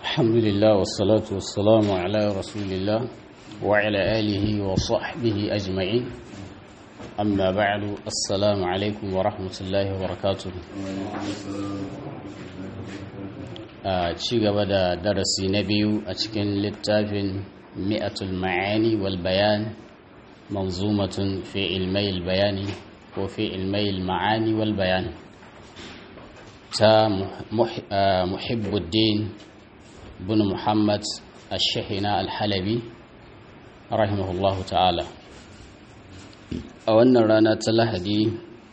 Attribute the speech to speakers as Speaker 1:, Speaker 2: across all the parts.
Speaker 1: الحمد لله والصلاة والسلام على رسول الله وعلى آله وصحبه أجمعين. أما بعد، السلام عليكم ورحمة الله وبركاته. ci gaba da darasi na biyu a cikin littafin mi'atul ma'ani wal bayan manzumatun fi ilmayil bayani ko fi ilmayil ma'ani wal bayan ta muhibbuddin bin muhammad ash-shahina al-halabi rahimahullahu ta'ala. A wannan rana ta lahadi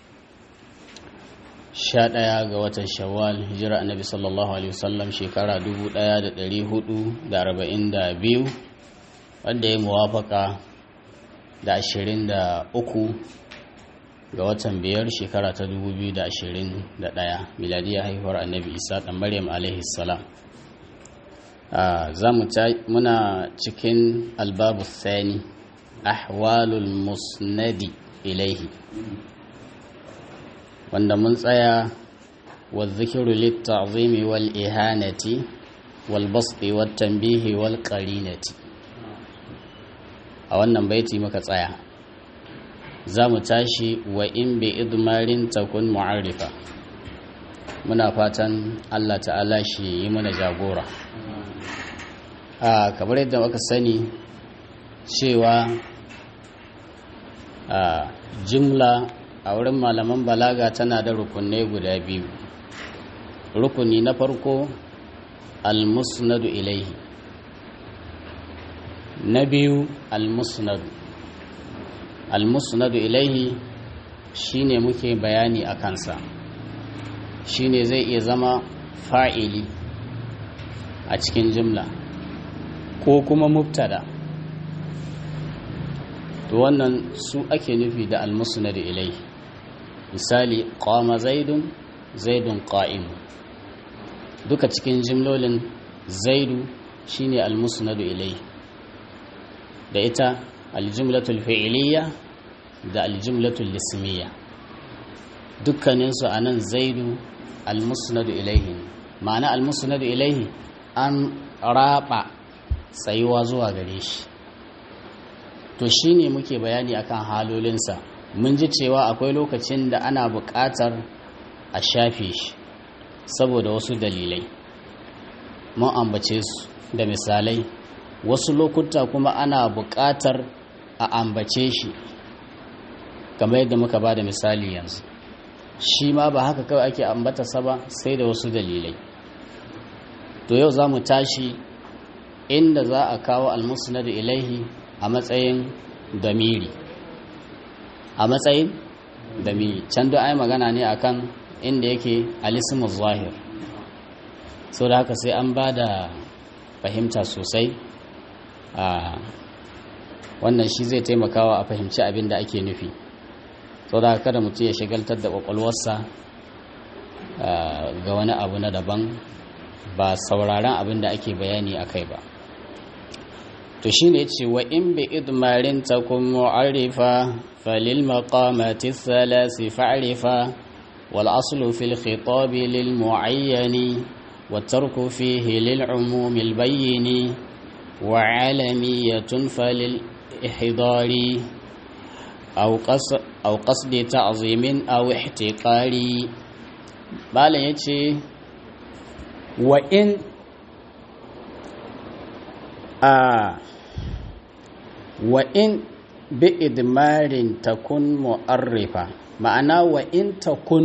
Speaker 1: 11 ga watan shawwal hijira annabi sallallahu alaihi wasallam shekara 1442 wanda ya muwafaka da 23 ga watan biyar shekara ta 2021 miladiyar haihuwar annabi isa dan maryam alaihi salam. muna cikin albabu thani ahwalul musnadi ilaihi, wanda mun tsaya wa zikiru litta'zimi wal ihanati wal basdi wat tanbihi wal qarinati. A wannan baiti muka tsaya, za mu tashi wa in bi idmarin takun mu'arrifa. Muna fatan Allah ta'ala shi yi mana jagora. Kamar yadda muka sani cewa jumla a wurin malaman balaga tana da rukunai guda biyu. Rukuni na farko al-musnadu ilaihi, na biyu al-musnadu ilaihi shine muke bayani a kansa, shine zai iya zama fa'ili a cikin jumla ko kuma mubtada. To wannan su ake nufi da al-musnadu ilaihi. Misali, qama zaidun qa'im. Duka cikin jimlolin zaidu shine al-musnadu ilaihi, da ita al-jumlatul fi'liyya da al-jumlatul ismiyya, dukkanin su anan zaidu al-musnadu ilaihi. Ma'ana al-musnadu ilaihi an raba tsayuwa zuwa gare shi. To shine muke bayani akan halolinsa. Mun ji cewa akwai lokacin da ana buƙatar a shafe shi saboda wasu dalilai, mun ambace su da misalai. Wasu lokuta kuma ana buƙatar a ambace shi kamar yadda muka ba da misali yanzu. Shi ma ba haka kawai ake ambatarsa ba, sai da wasu dalilai. To yau za mu tashi inda za a kawo al-musnadu ilaihi a matsayin damiri. Can da ai magana ne akan inda yake al-ismu zahir, so da haka sai an ba da fahimta sosai. Wannan shi zai taimakawa a fahimci abin da ake nufi, so da haka kada mutum ya shagaltar da kwakwalwarsa ga wani abu na daban, ba sauraron abin da ake bayani a kai ba. To shi ne ce wa in bi idmarin takun mu'arifa falil maqamati thalasi fa'rifa wal aslu fil khitabi lil mu'ayyani wa tarku fihi lil umumi al bayyini wa alamiyatun falil ihdari aw qasdi ta'zimin aw ihtiqari. Balan yace wa in wa in bi idmarin takun mu'arrifa, ma'ana wa in takun,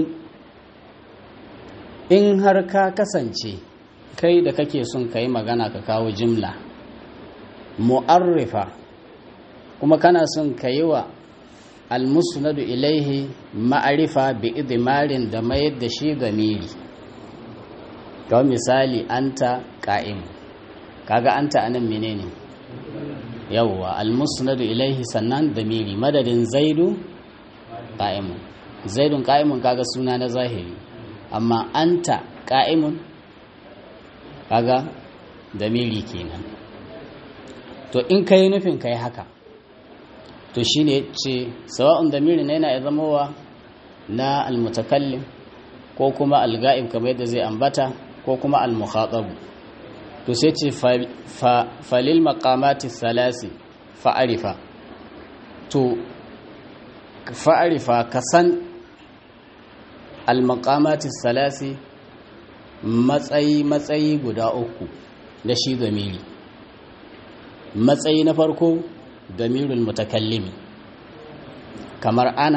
Speaker 1: in har ka kasance kai da kake son kai magana ka kawo jimla mu'arrifa, kuma kana son ka yi wa al-musnadu ilaihi ma'arifa bi idmarin da mayar da shi gamiri. kawai misali, anta qa'im, kaga anta anan menene? yawwa al-musnadu ilaihi, sannan damiri madadin zaidu qa'imun. zaidun qa'imun kaga suna na zahiri, amma anta qa'imun kaga damiri kenan. To in kai nufin kai haka, to shine ce sawa'un damiri ne yana zamowa na al-mutakallim ko kuma al-ga'ib kamar yadda zai ambata, ko kuma al-mukhatab. to sai ce falil maqamati salasi fa'arifa to fa'arifa ka san al maqamati salasi matsayi guda uku da shi zamiri. Matsayi na farko damirul mutakallimi kamar ana,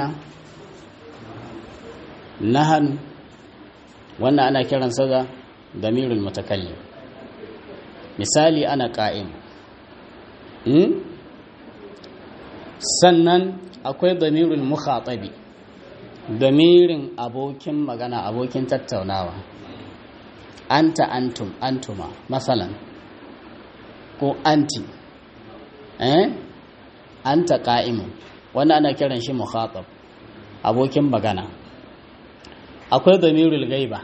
Speaker 1: nahanu, wannan ana kiransa da damirul mutakallim. Misali ana qa'im. Sannan akwai damirul mukhatabi, damirin abokin magana, abokin tattaunawa. Anta, antum, antuma masalan, ko anti, anta qa'imun, wannan ana kiran shi mukhatab, abokin magana. Akwai damirul gaiba,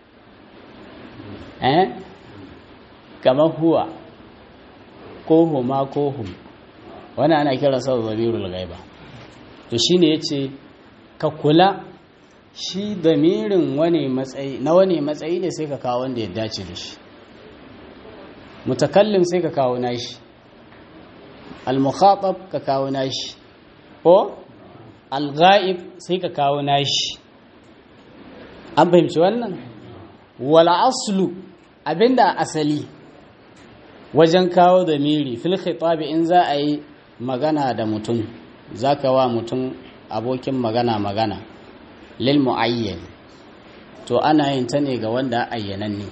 Speaker 1: kamar huwa ko huma ko hum, wannan ana kiran sa damirul gaiba. to shine yace ka kula shi damirin wani matsayi ne sai ka kawo wanda ya dace da shi. Mutakallim sai ka kawo nashi, al-mukhatab ka kawo nashi, ko al-ghaib sai ka kawo nashi. An fahimci wannan? Wala aslu, abinda asali wajen kawo damiri fil khitabi, in za a yi magana da mutum, zaka wa mutum abokin magana lil muayyan, to ana yin ta ne ga wanda ayyananne,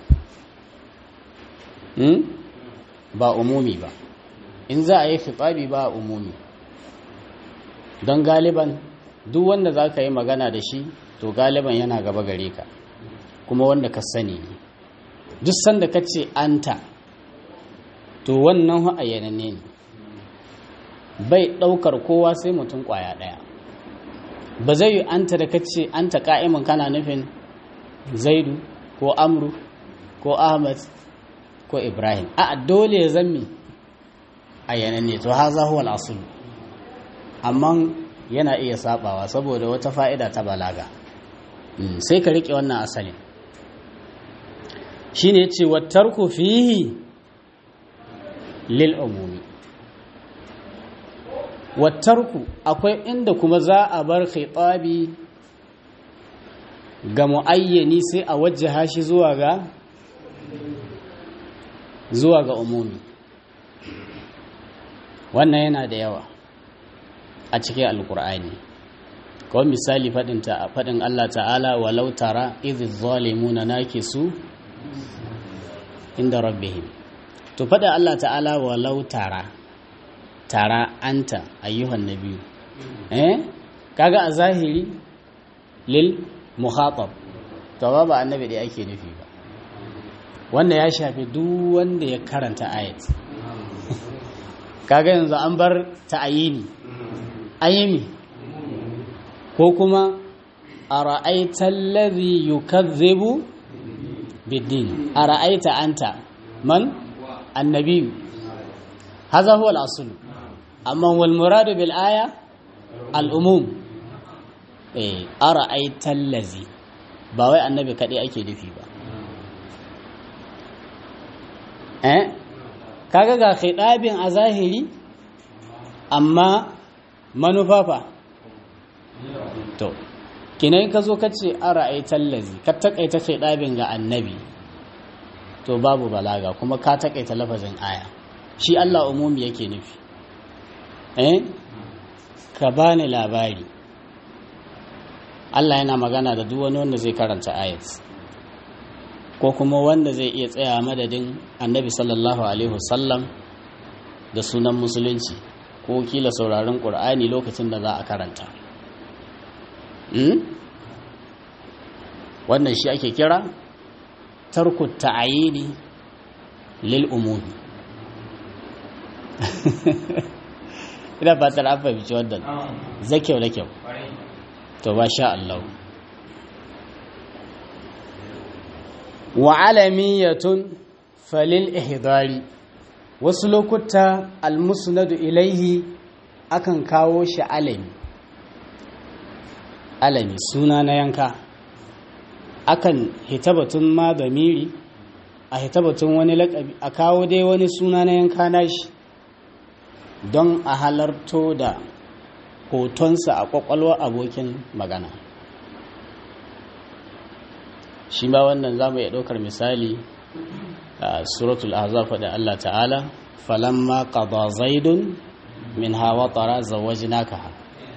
Speaker 1: ba umumi ba. In za a yi khitabi ba umumi, don galiban duk wanda za ka yi magana da shi to galiban yana gaba gare ka, kuma wanda ka sani ne. Duk sanda ka ce anta, to wannan ayyananne ne, bai ɗaukar kowa sai mutum ƙwaya ɗaya. Ba zai yi anta da ka ce anta ƙa'imin kana nufin zaidu ko amru ko ahmad ko ibrahim, a dole ya zammi ayyananne, to haza huwa al-asl. Amma yana iya sabawa saboda wata fa'ida ta balaga, sai ka rike wannan asalin. Shine yace wattarku fihi lil umumi, wattarku akwai inda kuma za a bar khitabi ga muayyani sai a wajjaha shi zuwa ga umumi. Wannan yana da yawa a cikin alkur'ani. Kawai misali faɗin Allah ta'ala, walau tara idh zalimuna nakisu inda rabbihim. To faɗin Allah ta'ala walau tara anta ayyuhan nabiyyu, kaga a zahiri lil mukhatab, to ba annabi da ake nufi ba. Wanda ya shafi duk wanda ya karanta ayat. Kaga yanzu an bar ta'ayini, ayimi, ko kuma ara'aita alladhi yukazzibu bid-din, ara'aita anta man annabi, hadha huwa al-asl. Amma wal muradu bil aya al-umum, ara'aita allazi, ba wai annabi kadai ake nufi ba. Kaga ga khidabin a zahiri, amma manufa fa to kinai ka zo ka ce ara'aital ladzi, ka takaita khidabin ga annabi, to babu balaga, kuma ka takaita lafazin aya. Shi Allah umumi yake nufi. Ka bani labari, Allah yana magana da duk wani wanda zai karanta ayat, ko kuma wanda zai iya tsaya madadin annabi sallallahu alaihi wasallam da sunan musulunci, ko kila sauraron ƙur'ani lokacin da za a karanta. Wannan shi ake kira tarku ta'ayini lil umumi. Ina fatar an fahimci wannan zakyau da kyau. To ba sha Allah. Wa alamiyatun falil ihdari, wasu lokuta almusnadu ilaihi akan kawo shi alami suna na yanka, akan hita batun ma damiri a hita batun wani laƙabi a kawo dai wani suna na yanka nashi don a halarto da hotonsa a ƙwaƙwalwar abokin magana. Shi ma wannan za mu iya ɗaukar misali a suratul ahzab da Allah ta'ala falamma qada zaidun minha watara zawajnakaha.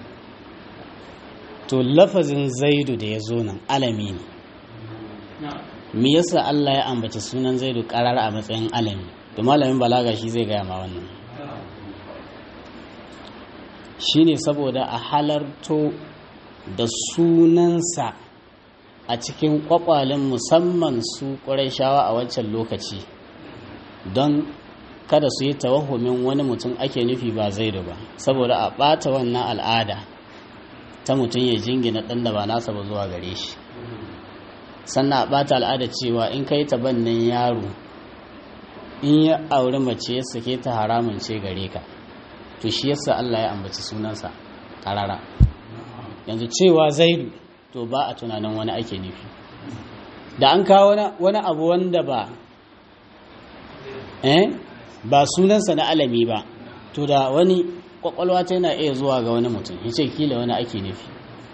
Speaker 1: To lafazin zaidu da ya zo nan alami ne. Me yasa Allah ya ambaci sunan zaidu karar a matsayin alami? To malamin balaga shi zai gaya ma wannan. Shine saboda a halarto da sunansa a cikin kwakwalin musamman su ƙurayshawa a wancan lokaci don kada su yi tawahumin wani mutum ake nufi ba zaidu ba, saboda a ɓata wannan al'ada ta mutum ya jingina ɗan da ba nasa ba zuwa gare shi. Sannan a ɓata al'ada cewa in kai tabannin yaro in ya auri mace ya sake ta haramun ce gare ka. To shi yasa Allah ya ambaci sunansa karara. Yanzu cewa zaidu to ba a tunanin wani ake nufi. Da an kawo wani abu wanda ba ba sunansa na alami ba, to da wani kwakwalwa ta yana iya zuwa ga wani mutum ya ce kila wani ake nufi.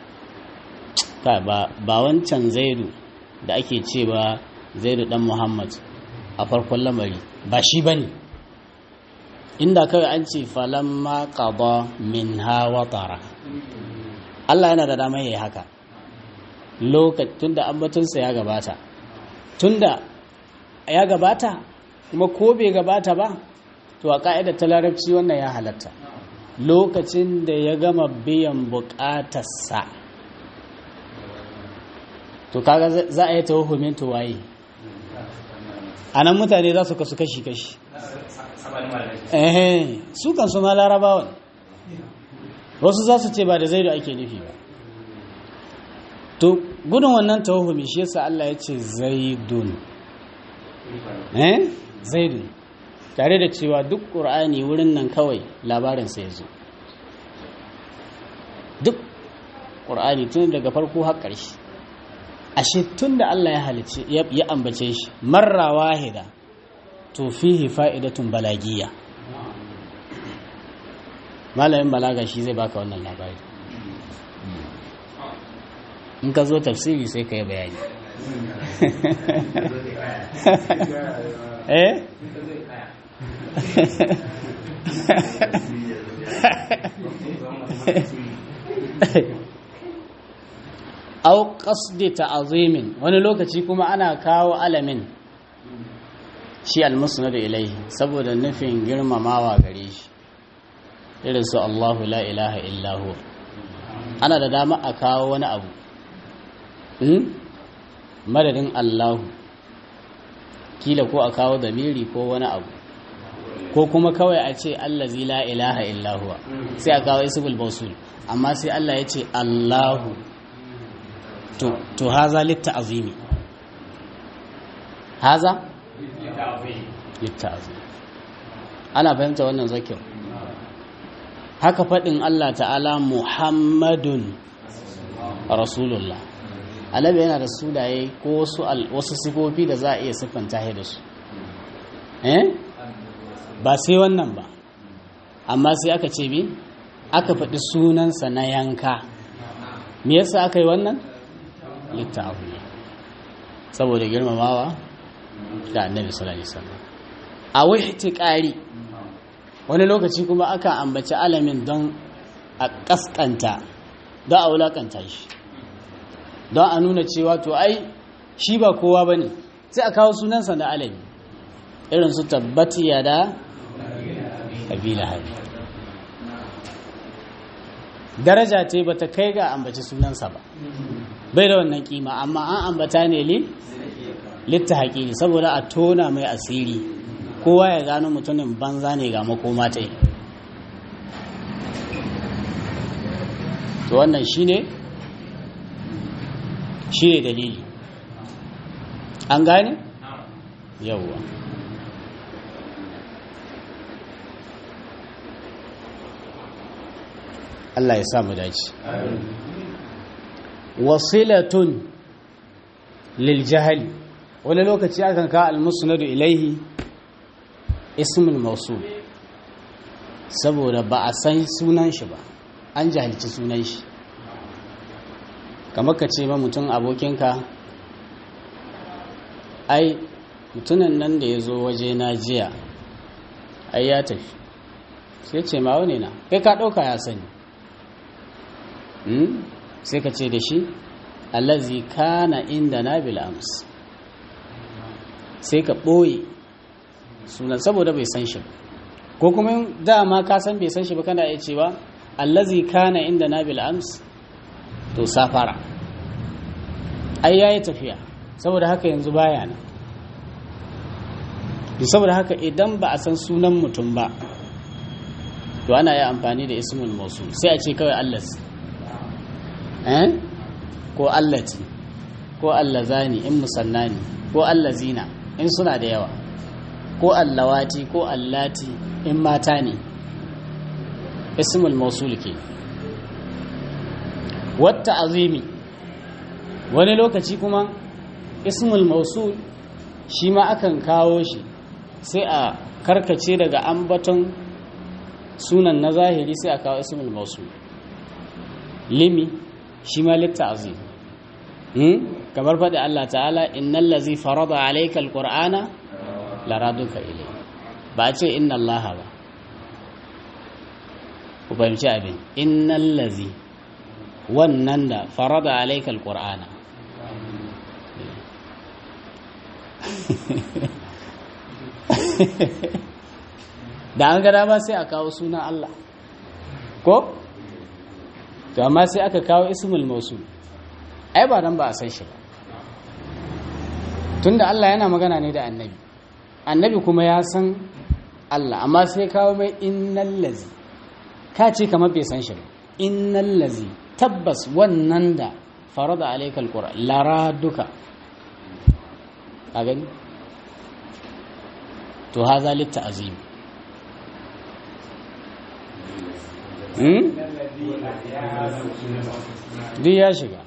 Speaker 1: Ba wancan zaidu da ake ce ba zaidu dan Muhammad a farkon lamari ba shi bane. Inda kawai an ce falamma qada minha watara, Allah yana da damar yayi haka lokacin tunda ambatunsa ya gabata, tunda ya gabata kuma ko bai gabata ba to a ka'idar ta larabci wannan ya halatta lokacin da ya gama biyan bukatarsa. To kaga za a yi tawahumin to waye anan mutane za su kasu kashi su kan su ma larabawan wasu za su ce ba da zaidu ake nufi ba. To gudun wannan tawahumi shi yasa Allah ya ce zaidun zaidun, tare da cewa duk ƙur'ani wurin nan kawai labarinsa ya zo. Duk ƙur'ani tun daga farko har ƙarshe. Ashe tun da Allah ya halice ya ambace shi marra wahida to fihi fa'idatun balagiyya. Malamin balaga shi zai baka wannan labari. In ka zo tafsiri sai ka yi bayani. Au qasdi ta'zimin, wani lokaci kuma ana kawo alamin shi al-musnad ilayhi saboda nufin girmamawa gare shi, irin su Allahu la ilaha illa hu. Ana da dama a kawo wani abu madadin Allahu, kila ko a kawo damiri ko wani abu, ko kuma kawai a ce allazi la ilaha illa huwa sai a kawo ismul mawsul, amma sai Allah ya ce Allahu to haza litta'zimi, haza litta'zimi. Ana fahimta wannan zakir. Haka faɗin Allah ta'ala Muhammadun Rasulullah, Annabi yana da sunaye ko wasu sifofi da za a iya siffanta da su ba sai wannan ba, amma sai aka ce bi aka faɗi sunansa na yanka. Me yasa aka yi wannan? Litta'zim, saboda girmamawa ga Annabi sallallahu alaihi wasallam. A wihtiqari, wani lokaci kuma aka ambaci alamin don a kaskanta, don a wulakanta shi, don a nuna cewa to ai shi ba kowa bane, sai a kawo sunansa na alami, irin su tabbati yada kabila hadi. Daraja ce bata kai ga ambaci sunansa ba, bai da wannan kima, amma an ambata ne littahaqi, saboda a tona mai asiri, kowa ya gano mutumin banza ne ga makoma ta yi. To wannan shine dalili. An gane? Yawwa. Allah ya samu dace. Wasilatun lil jahali, wani lokaci akan ka al-musnadu ilaihi ismul mausul saboda ba a san sunan shi ba an jahilci sunan shi kamar ka ce ma mutum abokinka ai mutumin nan da ya zo waje na jiya ai ya tafi sai ce ma wane na kai ka ɗauka ya sani sai ka ce da shi allazi kana inda na bil ams sai ka ɓoye sunan saboda bai san shi ba ko kuma dama ka san bai san shi ba kana iya cewa allazi kana inda na bil ams to safara ai yayi tafiya saboda haka yanzu baya nan saboda haka idan ba a san sunan mutum ba to ana yi amfani da ismul mausul sai a ce kawai allazi ko allati ko allazani in musannani ko allazina in suna da yawa ko allawati ko allati in mata ne ismul mausul ke wata azimi wani lokaci kuma ismul mausul shi ma akan kawo shi sai a karkace daga ambaton sunan na zahiri sai a kawo ismul mausul limi shi ma litta azim kamar faɗi Allah ta'ala innal ladzi farada alayka alqur'ana laraduka ilay ba a ce inna Allah ba ku fahimci abin innal ladzi wannan da farada alayka alqur'ana da an gada ba sai a kawo sunan Allah ko to amma sai aka kawo ismul mausul ai ba dan ba a san shi ba tunda Allah yana magana ne da annabi kuma ya san Allah amma sai kawo mai innal ladzi ka ce kamar bai san shi ba innal ladzi tabbas wannan da farada alayka alquran lara duka a gani to haza litta azim duk ya shiga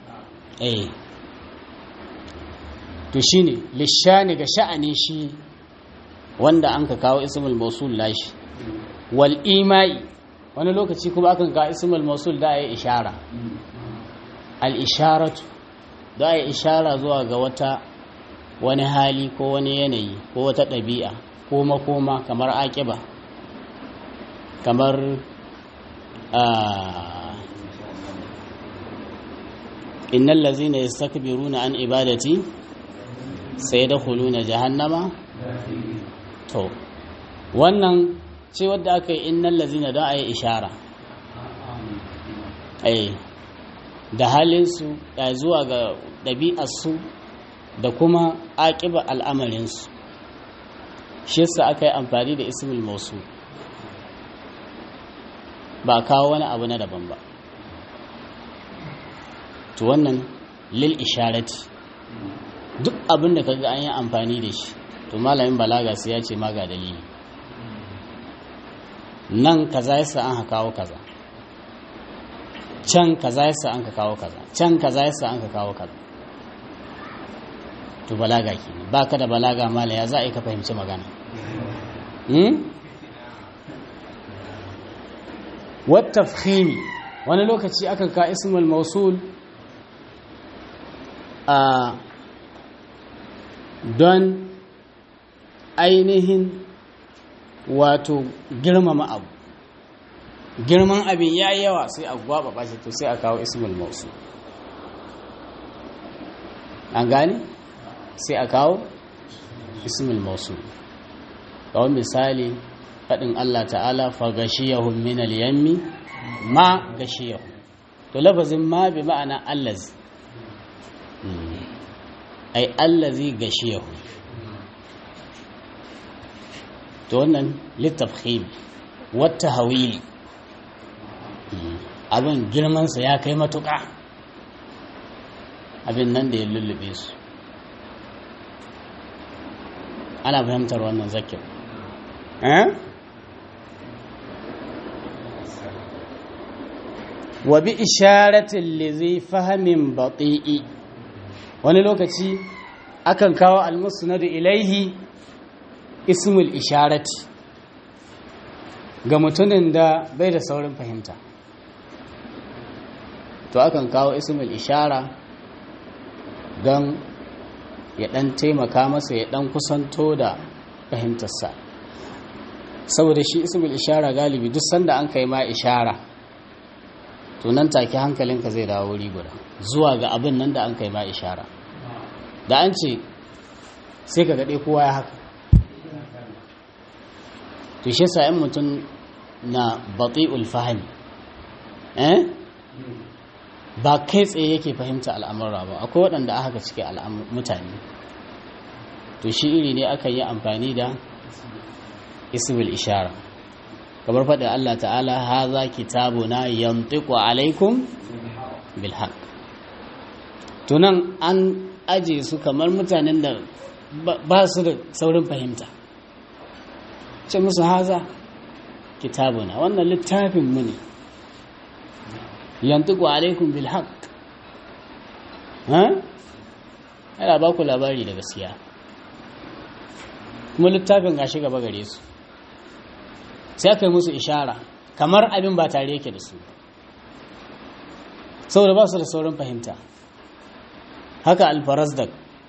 Speaker 1: to shine lishani ga sha'ani shi wanda an ka kawo ismul mausul lashi wal imai wani lokaci kuma akan kawo ismul mausul da ya ishara al isharatu da ya ishara zuwa ga wani hali ko wani yanayi ko wata ɗabi'a ko makoma kamar aƙiba kamar innal ladzina yastakbiruna an ibadati sayadkhuluna jahannama to wannan ce wadda aka yi innal ladzina da ayi ishara da halinsu ya zuwa ga ɗabi'arsu da kuma aƙiba al'amarinsu shi yasa aka yi amfani da ismul mausul ba kawo wani abu na daban ba to wannan lil isharati duk abin da kaga an yi amfani da shi to malamin balaga sai ya ce ma ga dalili nan kaza yasa an kawo kaza can kaza yasa an kawo kaza can kaza yasa an kawo kaza to balaga kenan baka da balaga mala ya za a yi ka fahimci magana wat tafkhimi wani lokaci akan ka ismul mausul don ainihin wato girmama abu girman abin ya yi yawa sai a gwaba bashi to sai a kawo ismul mausul an gane sai a kawo ismul mausul kawai misali faɗin Allah ta'ala fa gashiyahum min al-yammi ma gashiyahum to lafazin ma bi ma'ana allazi ai allazi gashiyahu to wannan litafkhim wata hawili abin girmansa ya kai matuƙa abin nan da ya lullube su ana fahimtar wannan zakin wa bi isharatin li zai fahimin bati'i wani lokaci akan kawo almusnadu ilaihi ismul isharati ga mutumin da bai da saurin fahimta, to akan kawo ismul ishara don ya ɗan taimaka masa ya ɗan kusanto da fahimtarsa. Saboda shi ismul ishara galibi duk sanda an kai ma ishara to nan take hankalinka zai dawo wuri guda zuwa ga abin nan da an kai ma ishara. Da an ce sai ka gaɗe kowa ya haka, to shi sa in mutum na bati'ul fahimi ba kai tsaye yake fahimta al'amura ba, akwai waɗanda aka cike mutane, to shi iri ne aka yi amfani da ismul ishara, kamar faɗin Allah ta'ala haza kitabuna yantiqu alaikum bil haqq. To nan an aje su kamar mutanen da ba su da saurin fahimta, ce musu haza kitabuna, wannan littafin mu ne, yantiqu alaikum bil haqq, yana ba ku labari da gaskiya, kuma littafin gashi gaba gare su, sai aka yi musu ishara kamar abin ba tare yake da su, saboda ba su da saurin fahimta. Haka alfarazdak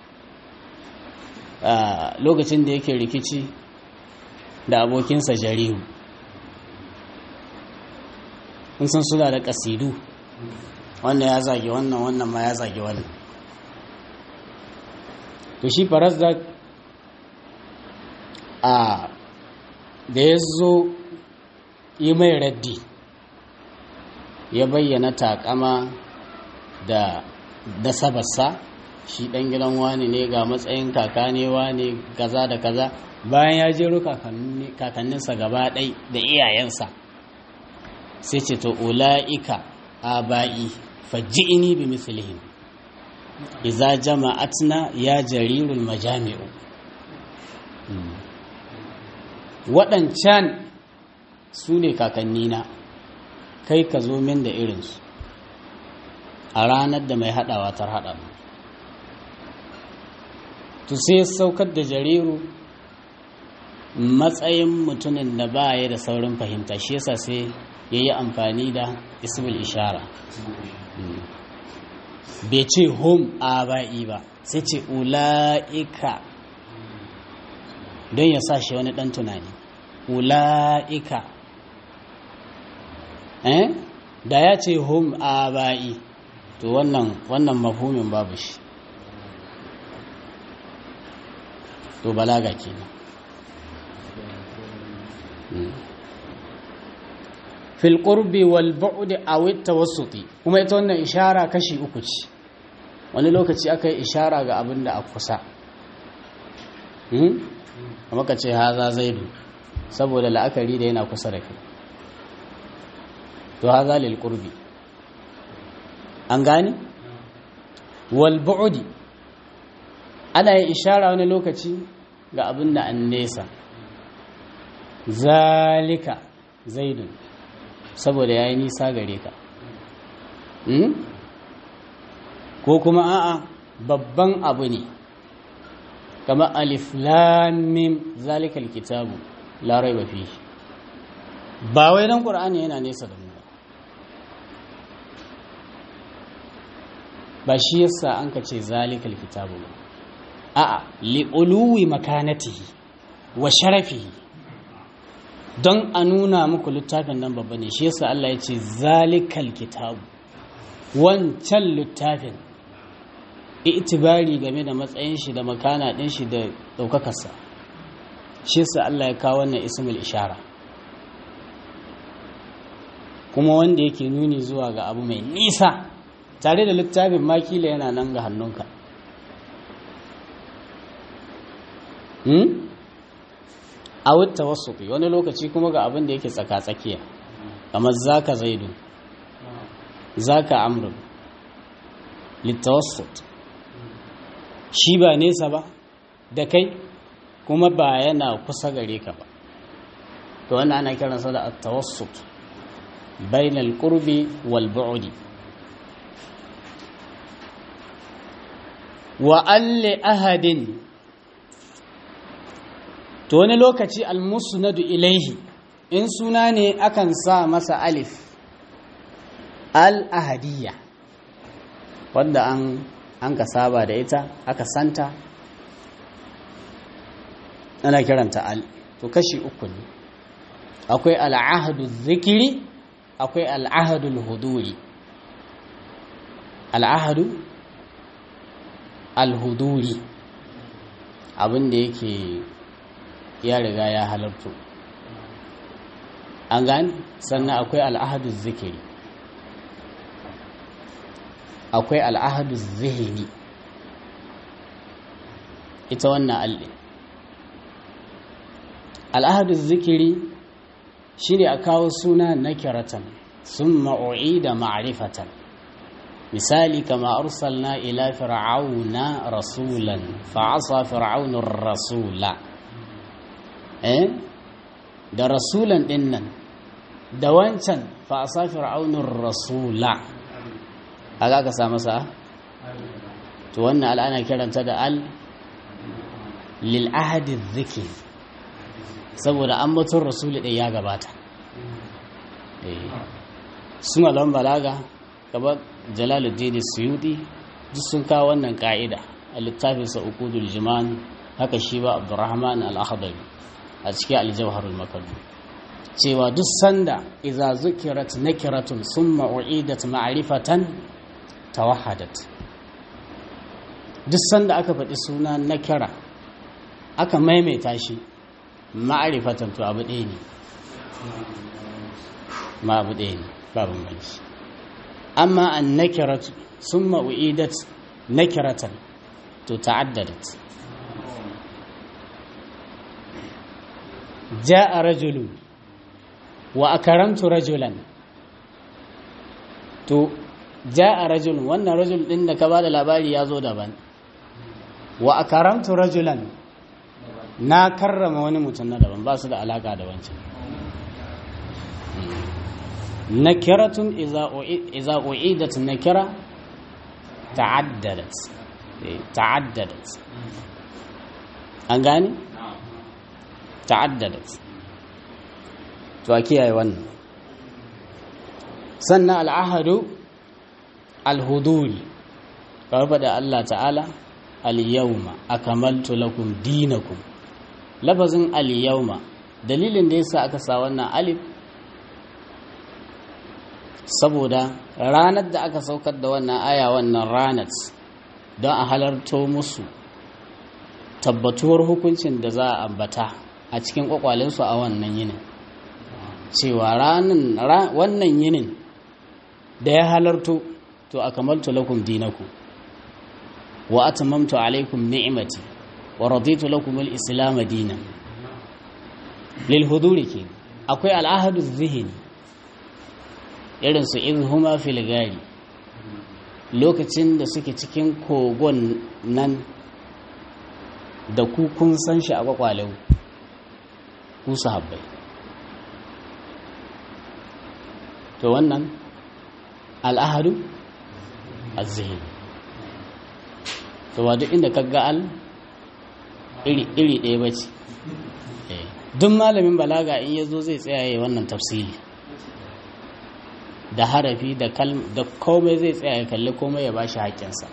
Speaker 1: lokacin da yake rikici da abokinsa jarihu, in san suna da kasidu, wannan ya zage wannan, wannan ma ya zage wannan, to shi farazdak da ya zo yi mai raddi ya bayyana takama da sabarsa, shi ɗan gidan wani ne, ga matsayin kaka ne wani kaza da kaza, bayan ya jero kakanninsa gaba ɗai da iyayensa, sai ce to ula'ika aba'i faji'ini bi mislihim iza jama'atna ya jarirul majami'u. Waɗancan su ne kakannina, kai ka zo min da irinsu a ranar da mai haɗawa tar haɗa. To sai saukar da jariru matsayin mutumin da ba ya da saurin fahimta, shi yasa sai ya yi amfani da ismul ishara, bai ce hum aba'i ba, sai ce ula'ika don ya sa shi wani ɗan tunani. Ula'ika da ya ce hum aba'i, to wannan mafhumin babu shi, to balaga kenan. fil qurbi wal bu'd aw at tawassuti, kuma ita wannan ishara kashi uku ce. Wani lokaci aka yi ishara ga abin da a kusa, kuma ka ce haza zaidu saboda la'akari da yana kusa da kai, to haza lil qurbi, an gane. Wal bu'd ana yin ishara wani lokaci ga abin da an nesa, zalika zaidun saboda ya yi nisa gare ka, ko kuma a'a babban abu ne, kamar alif lam mim zalikal kitabu la raiba fihi, ba wai dan qur'ani yana nesa da mu ba shi yasa an ka ce zalikal kitabu ba, a'a li uluwi makanatihi wa sharafihi, don a nuna muku littafin nan babba ne, shi yasa Allah ya ce zalikal kitabu, wancan littafin, itibari game da matsayin shi da makana din shi da daukakarsa, shi yasa Allah ya kawo wannan ismul ishara, kuma wanda yake nuni zuwa ga abu mai nisa, tare da littafin makila yana nan ga hannunka. A wata wasu wani lokaci kuma ga abin da yake tsaka-tsakiya, kamar zaka zaidu, zaka amru, littawassut, shi ba nesa ba da kai kuma ba yana kusa gare ka ba, to wannan ana kiransa da at-tawassut bainal qurbi wal bu'di. wa alli ahadin to wani lokaci almusnadu ilaihi in suna ne akan sa masa alif al-ahadiyya wanda an ka saba da ita aka santa ana kiranta al to kashi uku ne akwai al'ahadu zikiri akwai al'ahadu al-huduri al'ahadu al-huduri abinda yake ya riga ya halarto an gani sannan akwai al'ahadu zikiri akwai al'ahadu zihini ita wannan al'in al'ahadu zikiri shi ne a kawo suna na kiratan sun ma'o'i da ma'arifatan misali kama arsalna ila fir'auna rasulan fa'asa fir'aunur rasula da rasulan dinnan da wancan fa'asa fir'aunur rasula aga ka samu sa to wannan al'ana kiranta da al lil ahadi dhikr saboda an mutun rasuli ɗaya ya gabata sun alam balaga gaba jalaluddin suyudi duk sun kawo wannan ka'ida a littafinsa uqudul jiman haka shi ba abdurrahman al-akhdari a cikin al-jawharul makdud cewa duk sanda idza zukirat nakiratun summa u'idat ma'rifatan tawahhadat duk sanda aka faɗi suna nakira aka maimaita shi ma'rifatan to abu ɗaya ne ma abu ɗaya ne babu banci amma an nakiratu summa u'idat nakiratan to ta'addadat ja'a rajulun wa akaramtu rajulan to ja'a rajulun wannan rajul din da ka bada labari ya zo daban wa akaramtu rajulan na karrama wani mutum na daban ba su da alaka da wancan nakiratun iza u'idat nakira ta'addadat an gane ta'addadat to a kiyaye wannan sannan al'ahadu al-huduri karfa da Allah ta'ala al-yawma akamaltu lakum dinakum lafazin al-yawma dalilin da yasa aka sa wannan alif saboda ranar da aka saukar da wannan aya wannan ranar don a halarto musu tabbatuwar hukuncin da za a ambata a cikin kwakwalensu a wannan yinin cewa wannan yinin da ya halarto to akamaltu lakum dinakum wa atamamtu alaikum ni'mati wa raditu lakum al-islam dinan lil huduri ke akwai al'ahadu zihni irin su huma fil gari lokacin da suke cikin kogon nan da ku kun san shi a kwakwalewu ku sahabbai to wannan al'ahadu az-zihni to wa duk inda kaga al iri ɗaya bace duk malamin balaga in yazo zai tsaya yayin wannan tafsiri da harafi da da komai zai tsaya ya kalli komai ya bashi haƙƙinsa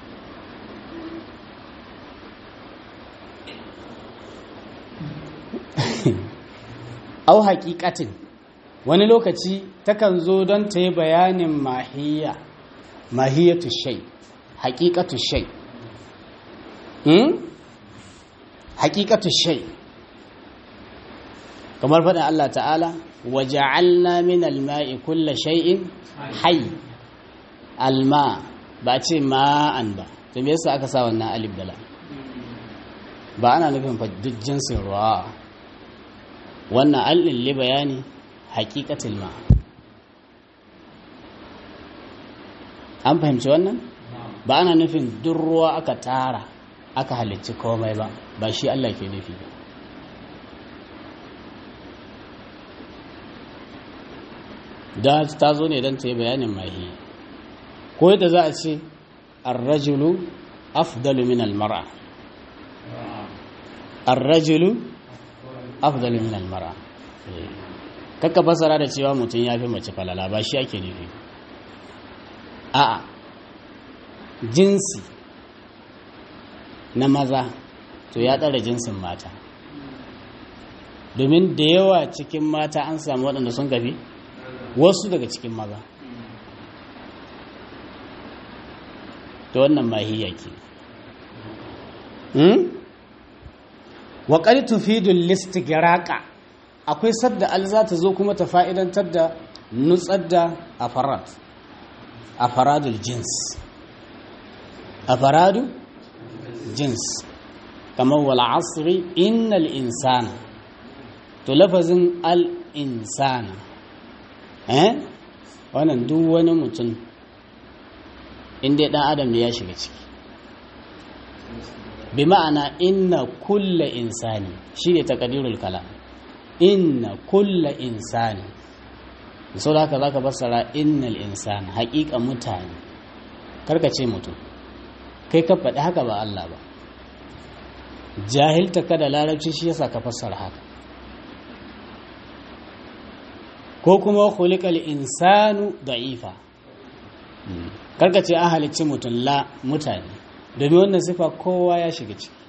Speaker 1: au haƙiƙatin wani lokaci takan zo don ta yi bayanin mahiyatu shay haƙiƙatu shay haƙiƙatu shay kamar faɗin Allah ta'ala waja'alna min al-ma'i kulla shay'in hayy alma ba ce ma'an ba to me yasa aka sa wannan alif da lam ba ana nufin fa duk jinsin ruwa wannan alin li bayani haqiqatul ma an fahimci wannan ba ana nufin duk ruwa aka tara aka halicci komai ba shi Allah ke nufi ba da ta zo ne don ta yi bayanin mahi ko yadda za a ce arrajulu afdalu min al-mar'a ar-rajulu afdalu min al-mar'a kakka fasara da cewa mutum ya fi mace falala ba shi ake nufi a'a jinsi na maza to ya tsara jinsin mata domin da yawa cikin mata an samu waɗanda sun gafi wasu daga cikin maza to wannan mahiyya ke wa qad tufidu al-istighraqa akwai sadda al za ta zo kuma ta fa'idantar da nutsar da afaradul jins kamar wal asri innal insana to lafazin al insana wannan duk wani mutum inda dan adam ne ya shiga ciki bi ma'ana inna kulla insani shi ne taqdirul kalam inna kulla insani sau da haka za ka fassara innal insani haƙiƙa mutane karka ce mutum kai ka faɗi haka ba Allah ba jahilta ka da larabci shi yasa ka fassara haka ko kuma khuliqal insanu da'ifa karka ce an halicci mutum la mutane domin wannan sifa kowa ya shiga ciki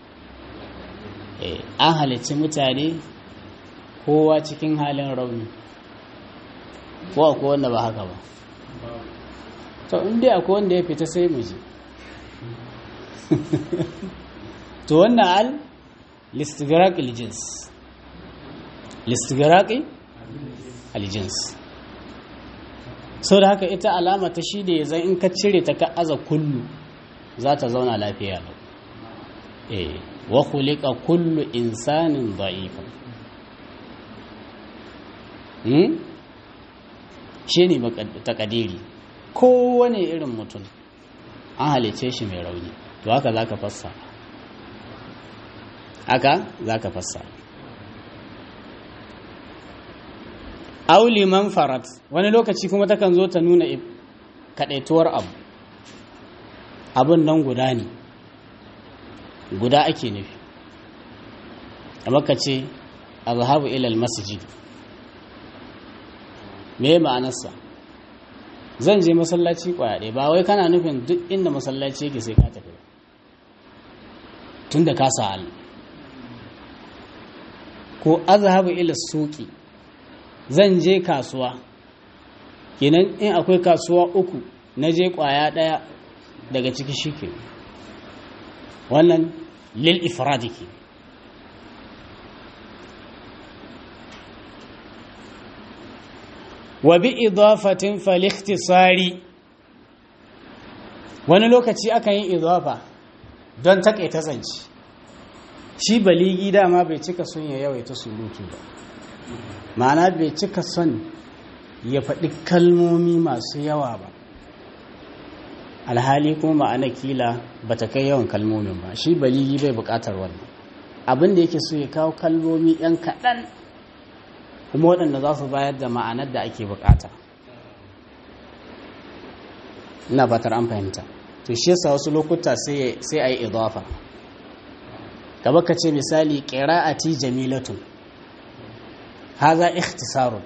Speaker 1: an halicci mutane kowa cikin halin rauni ko akwai wanda ba haka ba to inda akwai wanda ya fita sai mu ji to wannan al listighraq aljins sau da haka ita alama ta shi da ya zan in ka cire ta ka aza kullu za ta zauna lafiya lau wa khuliqa kullu insanin da'ifan shi ne takadiri kowane irin mutum an halice shi mai rauni to haka za ka fassa auli man farat wani lokaci kuma takan zo ta nuna kadaituwar abun nan guda ne guda ake nufi amma ka ce azhabu ila almasjid me ma'anarsa zan je masallaci kwaya ɗaya ba wai kana nufin duk inda masallaci yake sai ka tafi ba tunda ka sa ko azhabu ila suqi zan je kasuwa kenan in akwai kasuwa uku na je kwaya ɗaya daga ciki shike wannan lil ifradi ke wa bi idafatin fal ikhtisari wani lokaci akan yi idafa don takaita zance shi baligi dama bai cika son ya yawaita surutu ba ma'ana bai cika son ya faɗi kalmomi masu yawa ba alhali kuma ma'ana kila ba ta kai yawan kalmomin ba shi baligi bai buƙatar wannan abin da yake so ya kawo kalmomi yan kaɗan kuma waɗanda za su bayar da ma'anar da ake buƙata ina fatar an fahimta to shi yasa wasu lokuta sai a yi idafa gaba ka ce misali qira'ati jamilatun haza ikhtisarun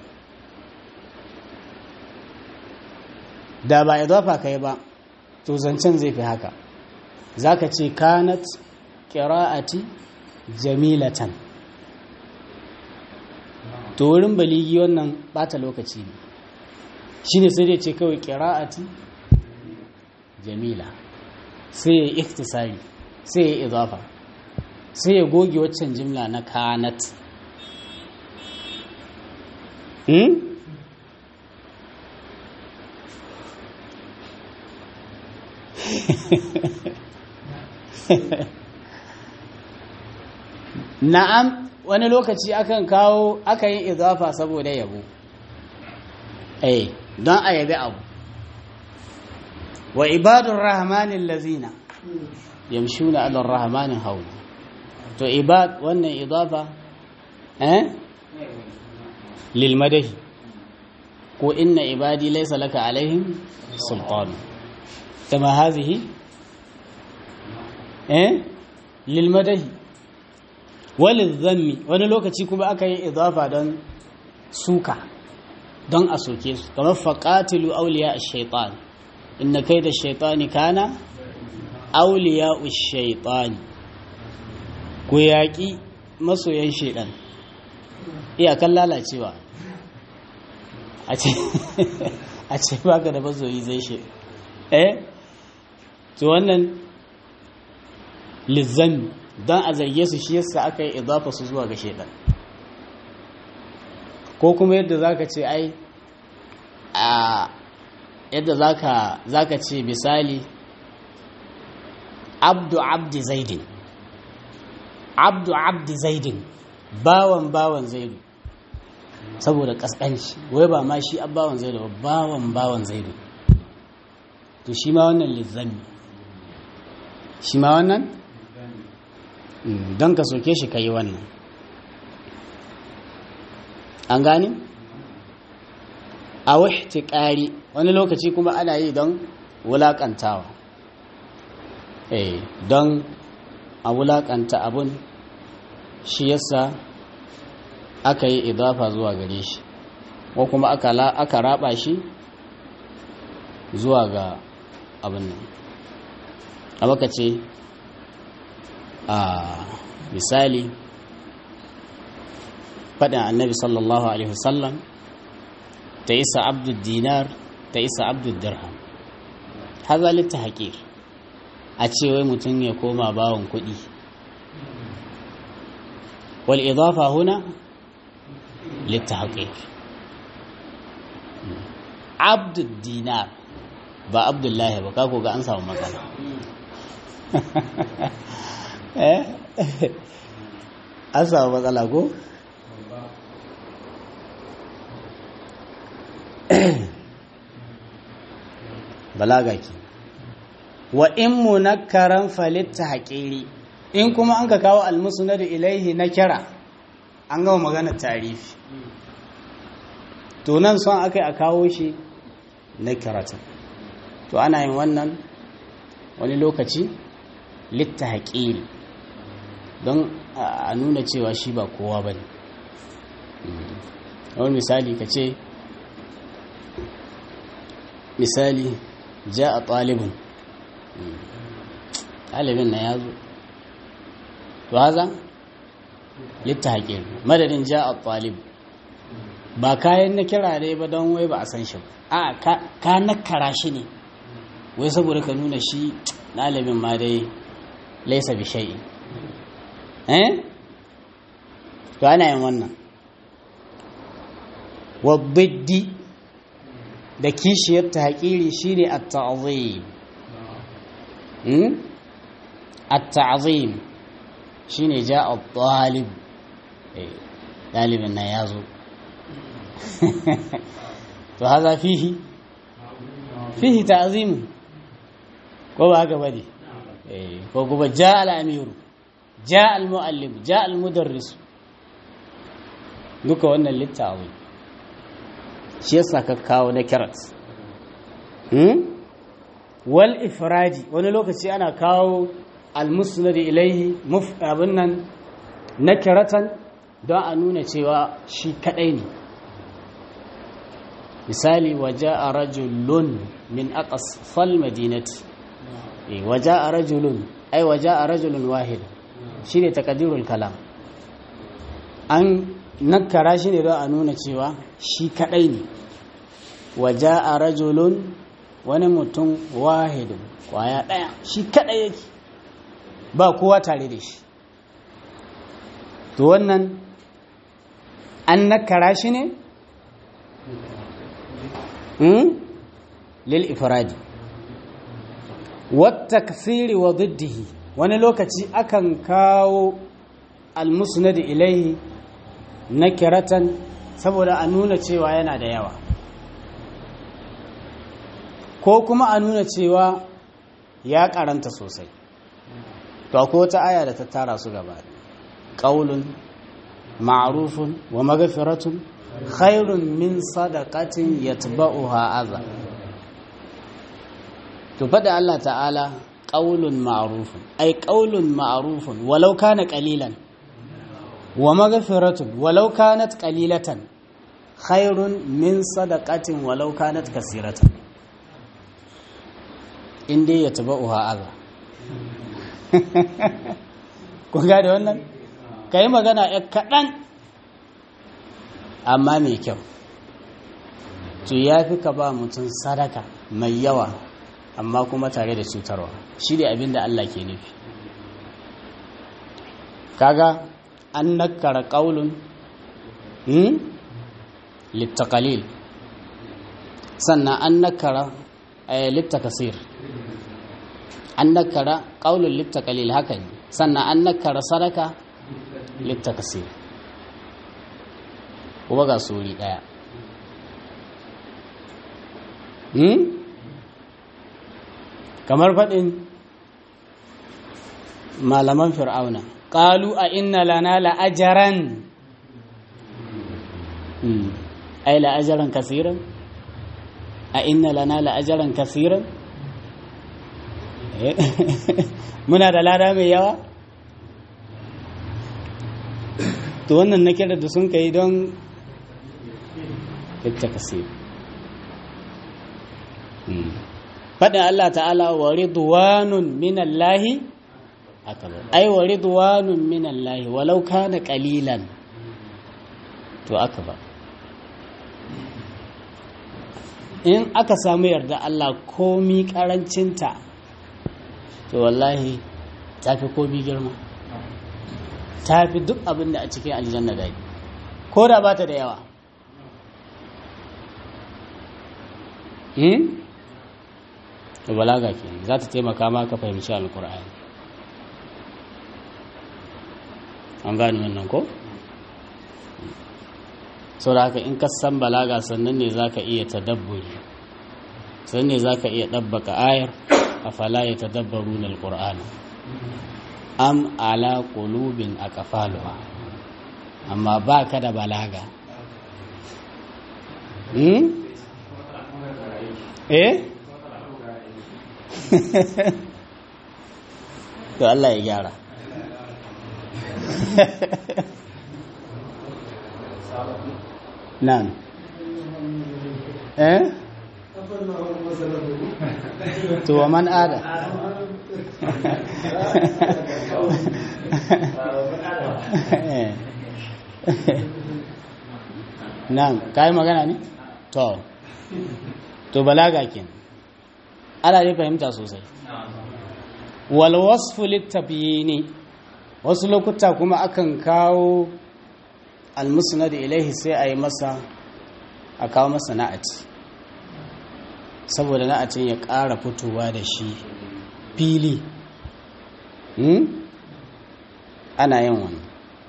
Speaker 1: da ba idafa kai ba to zancen zai fi haka zaka ce kanat qira'ati jamilatan to wurin baligi wannan bata lokaci ne shine sai dai ce kawai qira'ati jamila sai ya ikhtisari sai ya idafa sai ya goge waccan jimla na kanat na'am wani lokaci akan yi idafa saboda yabo don a yabi abu wa ibadur rahmanin lazina yamshuna ala rahmanin hauna to ibad wannan idafa lil madahi ko inna ibadi laysa laka alaihim sultan kama hadhihi lil madahi walil dhammi wani lokaci kuma aka yi idafa don suka don a soke su kamar faqatilu awliya ash-shaytan inna kayda ash-shaytani kana awliya ash-shaytan ku yaki masoyan shaytan iyakan lalacewa a ce baka da masoyi zai shi to wannan lizzan don a zarge su shi yasa aka yi idafa su zuwa ga shaidan ko kuma yadda zaka ce ai a yadda zaka ce misali abdi zaidin abdi zaidin bawan zaidu saboda kaskanci wai ba ma shi bawan zaidu ba bawan zaidu to shi ma wannan lizzami shi ma wannan don ka soke shi ka yi wannan an gani a wahti ƙari wani lokaci kuma ana yi don wulaƙantawa don a wulaƙanta abun shi yasa aka yi idafa zuwa gare shi ko kuma aka raba shi zuwa ga abin nan abaka ce a misali faɗin annabi sallallahu alaihi wasallam ta isa abdul dinar ta isa abdul dirham haza litta haƙir a ce wai mutum ya koma bawon kuɗi wal idafa huna litta haƙir abdul dinar ba abdullahi ba kako ga an samu matsala an samu matsala ko? balaga ki wa in munakkaran falitta haƙiri in kuma an ka kawo almusnadu ilaihi na kira an gama maganar tarifi to nan son aka yi a kawo shi na kiratan to ana yin wannan wani lokaci litta haƙiri don a nuna cewa shi ba kowa ba ne wani misali ka ce misali ja a ɗalibin ɗalibin na ya zo to haza litta haƙiri madadin ja a ɗalib ba kayan na kira ne ba don wai ba a san shi ba a ka nakara shi ne wai saboda ka nuna shi ɗalibin ma dai laisa bi shay'i to ana yin wannan wabbiddi da kishiyar ta haƙiri shine at-ta'zim at-ta'zim shine ja'a at-talib ɗalibin nan ya zo to haza fihi ta'zim ko ba haka bane ko kuma ja al-amiru ja al-muallim ja al-mudarris duka wannan littafi shi yasa ka kawo na kirat wal ifradi wani lokaci ana kawo al-musnad ilayhi abin nan nakiratan don a nuna cewa shi kadai ne misali waja'a rajulun min aqsal madinati waja'a rajulun ai waja'a rajulun wahid shine taqdirul kalam an nakara shi ne don a nuna cewa shi kadai ne waja'a rajulun wani mutum wahid kwaya daya shi kadai yake ba kowa tare da shi to wannan an nakara shi ne lil ifradi wat takthiri wa diddihi wani lokaci akan kawo al musnad ilayhi nakiratan saboda a nuna cewa yana da yawa ko kuma a nuna cewa ya karanta sosai to akwai wata aya da ta tara su gaba qaulun ma'rufun wa maghfiratun khairun min sadaqatin yatba'uha adha to fada Allah ta'ala qaulun ma'rufun ai qaulun ma'rufun walau kana qalilan wa maghfiratun walau kanat qalilatan khairun min sadaqatin walau kanat kasiratan inda ya tabauha Allah kun ga da wannan kai magana kaɗan amma mai kyau to yafi ka ba mutum sadaka mai yawa amma kuma tare da cutarwa shi ne abin da Allah ke nufi kaga an nakara qaulun littaqalil sannan an nakara littakasir an nakara qaulun littaqalil haka ne sannan an nakara sadaka littakasir kuma ga suri daya kamar faɗin malaman fir'auna qalu a inna lana la'ajaran ay la'ajaran kaseeran a inna lana la'ajaran kaseeran muna da lada mai yawa to wannan na kira da sun kai don ita kasir faɗin Allah ta'ala wa ridwanun minallahi akbar ai wa ridwanun minallahi walau kana qalilan to akbar in aka samu yarda Allah komi karancinta to wallahi tafi komi girma tafi duk abin da a cikin aljanna da ko da ba ta da yawa to balaga ke za ta taimaka ma ka fahimci alkur'ani an gani wannan ko? sau da haka in ka san balaga sannan ne za ka iya tadabburi sannan ne za ka iya ɗabbaka ayar a fala ya tadabbaru na alkur'ani am ala qulubin aqfaluha amma ba ka da balaga to Allah ya gyara nan to wa man ada nan kai magana ne to balaga kin ana ne fahimta sosai wal wasfu litabyini wasu lokuta kuma akan kawo almusnad ilaihi sai a yi masa a kawo masa na'ati saboda na'atin ya ƙara fitowa da shi fili ana yin wannan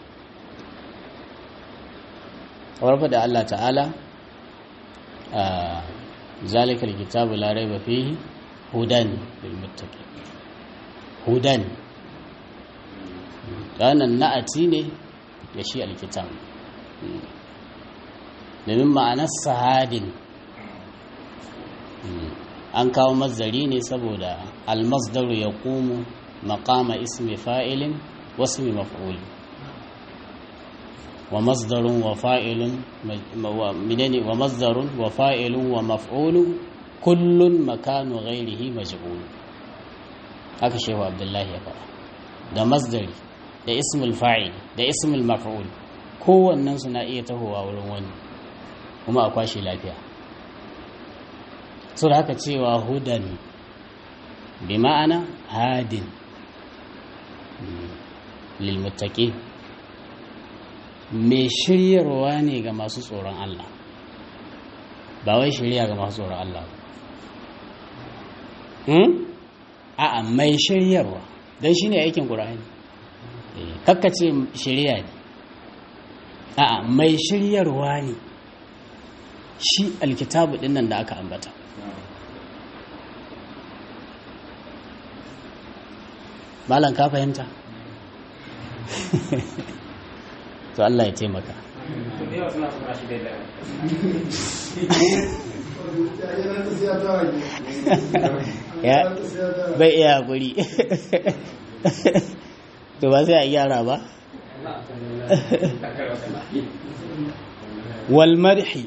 Speaker 1: warfa da Allah ta'ala ذلك الكتاب لا ريب فيه هدى للمتقين هدى كان نأتي ne da shi alkitab domin ma'anar sahadin an kawo mazdari ne saboda almasdaru ya ƙumu maƙama ismi fa'ilin wasu maf'ul wa masdarun wa fa'ilun minene wa masdarun wa fa'ilun wa maf'ulun kullun makanu ghairihi majhul haka shehu abdullahi ya fara da masdari da ismul fa'il da ismul maf'ul kowannen su na iya tahowa wurin wani kuma a kwashe lafiya so da haka cewa hudan bi ma'ana hadin lil muttaqin mai shiryarwa ne ga masu tsoron Allah ba wai shirya ga masu tsoron Allah a'a mai shiryarwa don shi ne aikin ƙura'ani kakkace shirya ne a'a mai shiryarwa ne shi alkitabu ɗin nan da aka ambata malam ka fahimta to Allah ya taimaka ya bai iya guri to ba sai a gyara ba wal madhi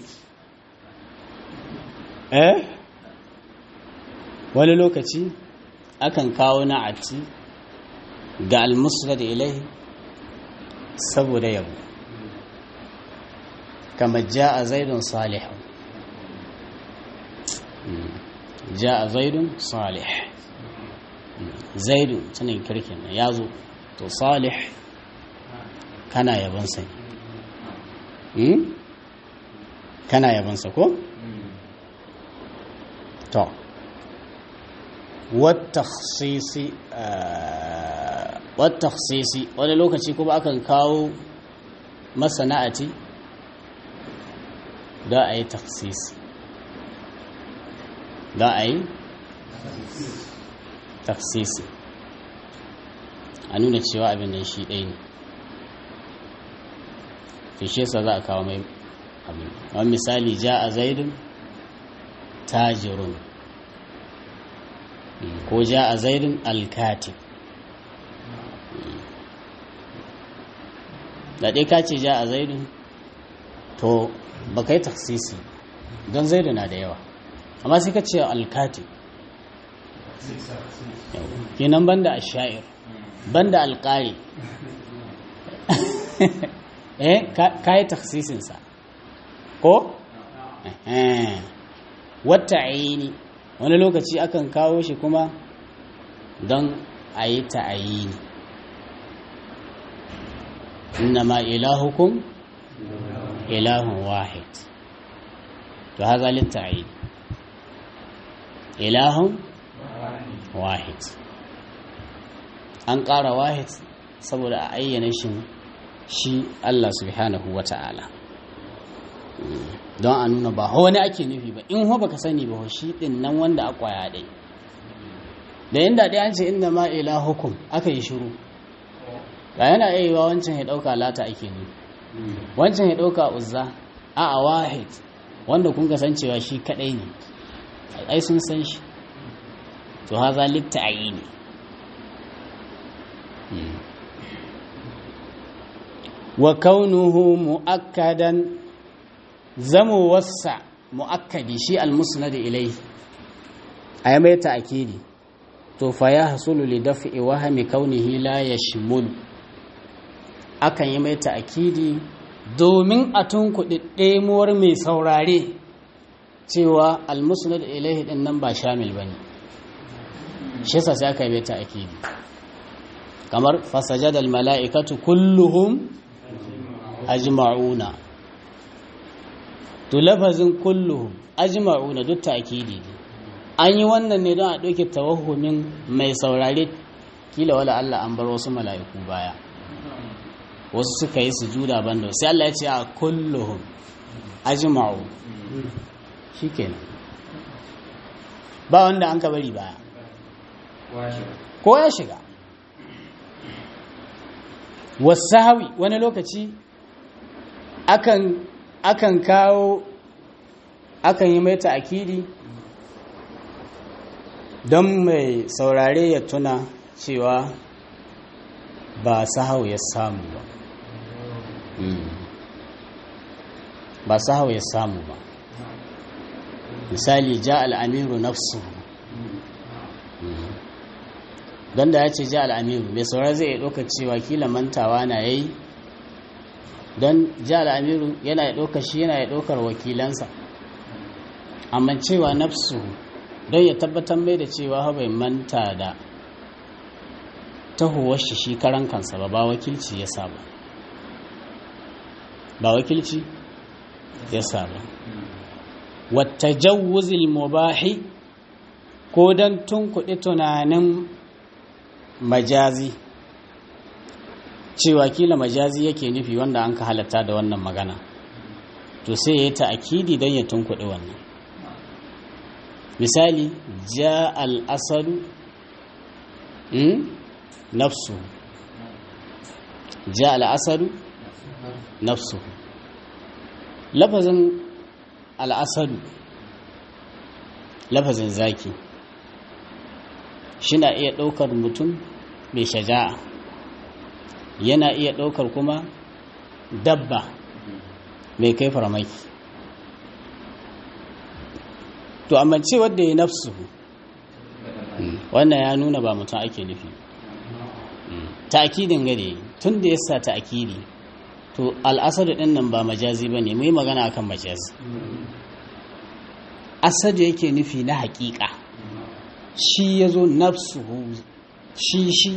Speaker 1: wani lokaci akan kawo na'ati ga al-musnad ilayhi saboda yabo kama jaa zaidun salihun jaa zaidun salih zaidu tunan kirkin ya zo to salih kana yabansa kana yabansa ko to watakhsisi wani lokaci kuma akan kawo masana'ati da a yi takhsisi da a yi takhsisi a nuna cewa abin nan shi ɗaya ne fishesa za a kawo mai abin wani misali ja a zaidun tajirun ko ja a zaidun alkatib da ɗai ka ce ja a zaidun to ba ka yi taksisi don zaidu na da yawa amma sai ka ce alkatib kenan banda a sha'ir banda alƙari ka yi taksisinsa ko? wata ayini wani lokaci akan kawo shi kuma don a yi ta'ayini innama ilahukum ilahun wahid to haza litta'ayini ilahun wahid an ƙara wahid saboda a ayyana shi Allah subhanahu wa ta'ala don a nuna ba wani ake nufi ba in ho baka sani ba shi din nan wanda a kwaya dai da inda dai an ce inna ma ilahukum aka yi shiru ga yana yayiwa wancan ya dauka lata ake nufi wancan ya dauka uzza a wahid wanda kun ga san cewa shi kadai ne ai sun san shi to haza litta'ayini wa kaunuhu mu'akkadan zamo wasa mu'akkadi shi al-musnad ilayhi ay mai ta'kidi to fa ya hasulu li daf'i wahmi kaunihi la yashmul akan yi mai ta'kidi domin a tunkuɗi ɗemuwar mai saurare cewa al-musnad ilayhi din nan ba shamil bane shi yasa sai aka yi mai ta'kidi kamar fasajada al-mala'ikatu kulluhum ajma'una to lafazin kulluhum ajma'una duk ta'kidi ne an yi wannan ne don a ɗauke tawahhumin mai saurare kila wala Allah an bar wasu mala'iku baya wasu suka yi sujuda banda sai Allah ya ce a kulluhum ajma'u shikenan ba wanda an ka bari baya ko ya shiga wasahawi wani lokaci akan kawo akan yi mai ta'kidi don mai saurare ya tuna cewa ba sahau ya samu ba ba sahau ya samu ba misali ja al'amiru nafsu don da ya ce ja al'amiru mai saurare zai ɗauka cewa kila mantawa na yayi don ja al'amiru yana ya ɗauka shi yana ya ɗaukar wakilansa amma cewa nafsu don ya tabbatar mai da cewa bai manta da tahuwar shi karan kansa ba wakilci ya saba ba wakilci ya saba wata jawuzil mubahi ko don tunkuɗi tunanin majazi cewa kila majazi yake nufi wanda an ka halatta da wannan magana to sai ya yi ta'akidi don ya tunkuɗi wannan misali ja al'asadu nafsu ja al'asadu nafsu lafazin al'asadu lafazin zaki shi na iya ɗaukar mutum mai shaja'a, yana iya ɗaukar kuma dabba mai kai farmaki. To amma ce wadda ya nafsu wannan ya nuna ba mutum ake nufi. Ta'akidin gare tun da yasa ta'akidi to al'asadu din nan ba majazi bane, mu yi magana akan majazi. Asadu yake nufi na haƙiƙa, shi yazo nafsuhu, shi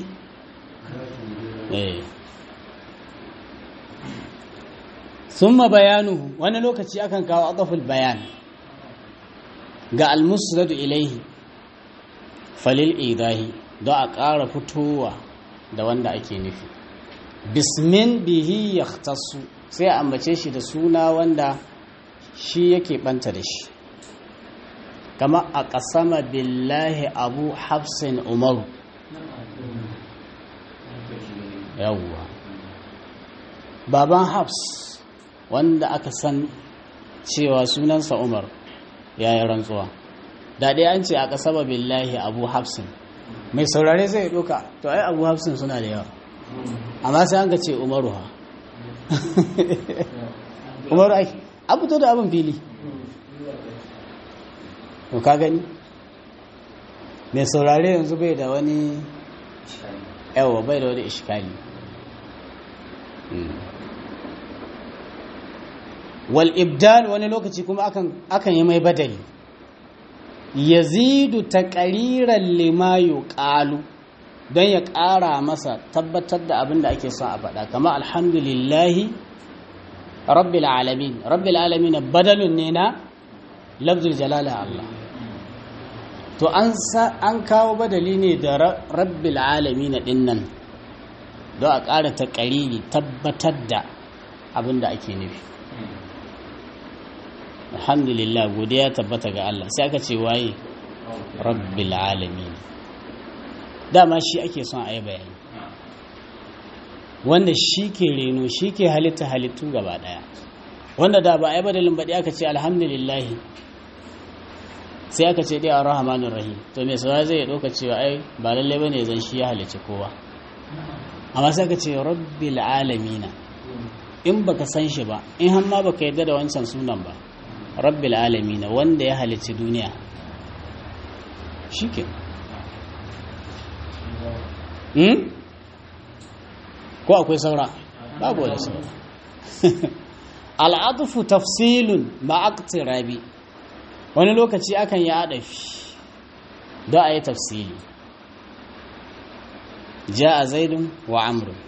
Speaker 1: thumma bayanuhu, wani lokaci akan kawo aqaful bayan ga al-musnad ilayhi falil idahi don a ƙara fitowa da wanda ake nufi. Bismin bihi yahtassu, sai a ambace shi da suna wanda shi yake banta da shi, kama a ƙasama billahi abu hafsin umaru. yawwa baban hafs wanda aka san cewa sunansa umar ya yi rantsuwa, da ɗaya an ce a ƙasama billahi abu hafsin, mai saurare zai ɗauka to ai abu hafsin suna da yawa, amma sai an ka ce umaru ha umaru ake abu to da abin fili. to ka gani mai saurare yanzu bai da wani yawa, bai da wani ishkali. wal ibdal wani lokaci kuma akan yi mai badali, yazidu taqriran lima yuqalu, don ya ƙara masa tabbatar da abin da ake son a faɗa, kama alhamdulillahi rabbil alamin. Rabbil alamin badalun ne na lafzul jalala Allah. To an kawo badali ne da rabbil alamin din nan don a ƙara taqriri, tabbatar da abin da ake nufi. Alhamdulillah, godiya tabbata ga Allah, sai aka ce waye rabbil alamin. Dama shi ake son a yi bayani, wanda shi ke reno, shi ke halittu gaba daya, wanda da ba a yi badalin baɗi aka ce alhamdulillahi sai aka ce dai a rahamanin rahim, to mai saura zai ɗauka cewa ai ba lallai ba ne zan shi ya halicci kowa, amma sai aka ce rabbil alamina. In baka san shi ba, in hamma baka yarda da wancan sunan ba, rabbil alamina wanda ya halicci duniya shi ke. ko akwai saura? babu wani saura. al'adufu tafsilun ma'aqtirabi, wani lokaci akan yi adafi don a yi tafsili. ja'a zaidun wa amrun,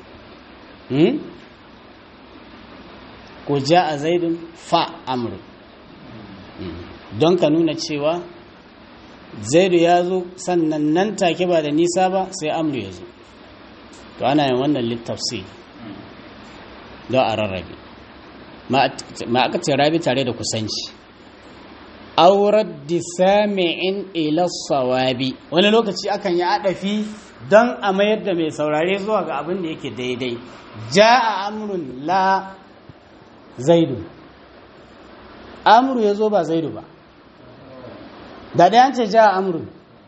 Speaker 1: ko ja'a zaidun fa amrun, don ka nuna cewa zaidu ya zo sannan nan take ba da nisa ba sai amru ya zo. to ana yin wannan littafsi don a rarrabe ma aka ce rabi tare da kusanci. aurar da sami'in ila sawabi, wani lokaci akan yi adafi don a mayar da mai saurare zuwa ga abin da yake daidai. ja'a amrun la zaidu, amru ya zo ba zaidu ba, da ɗayan ce ja amru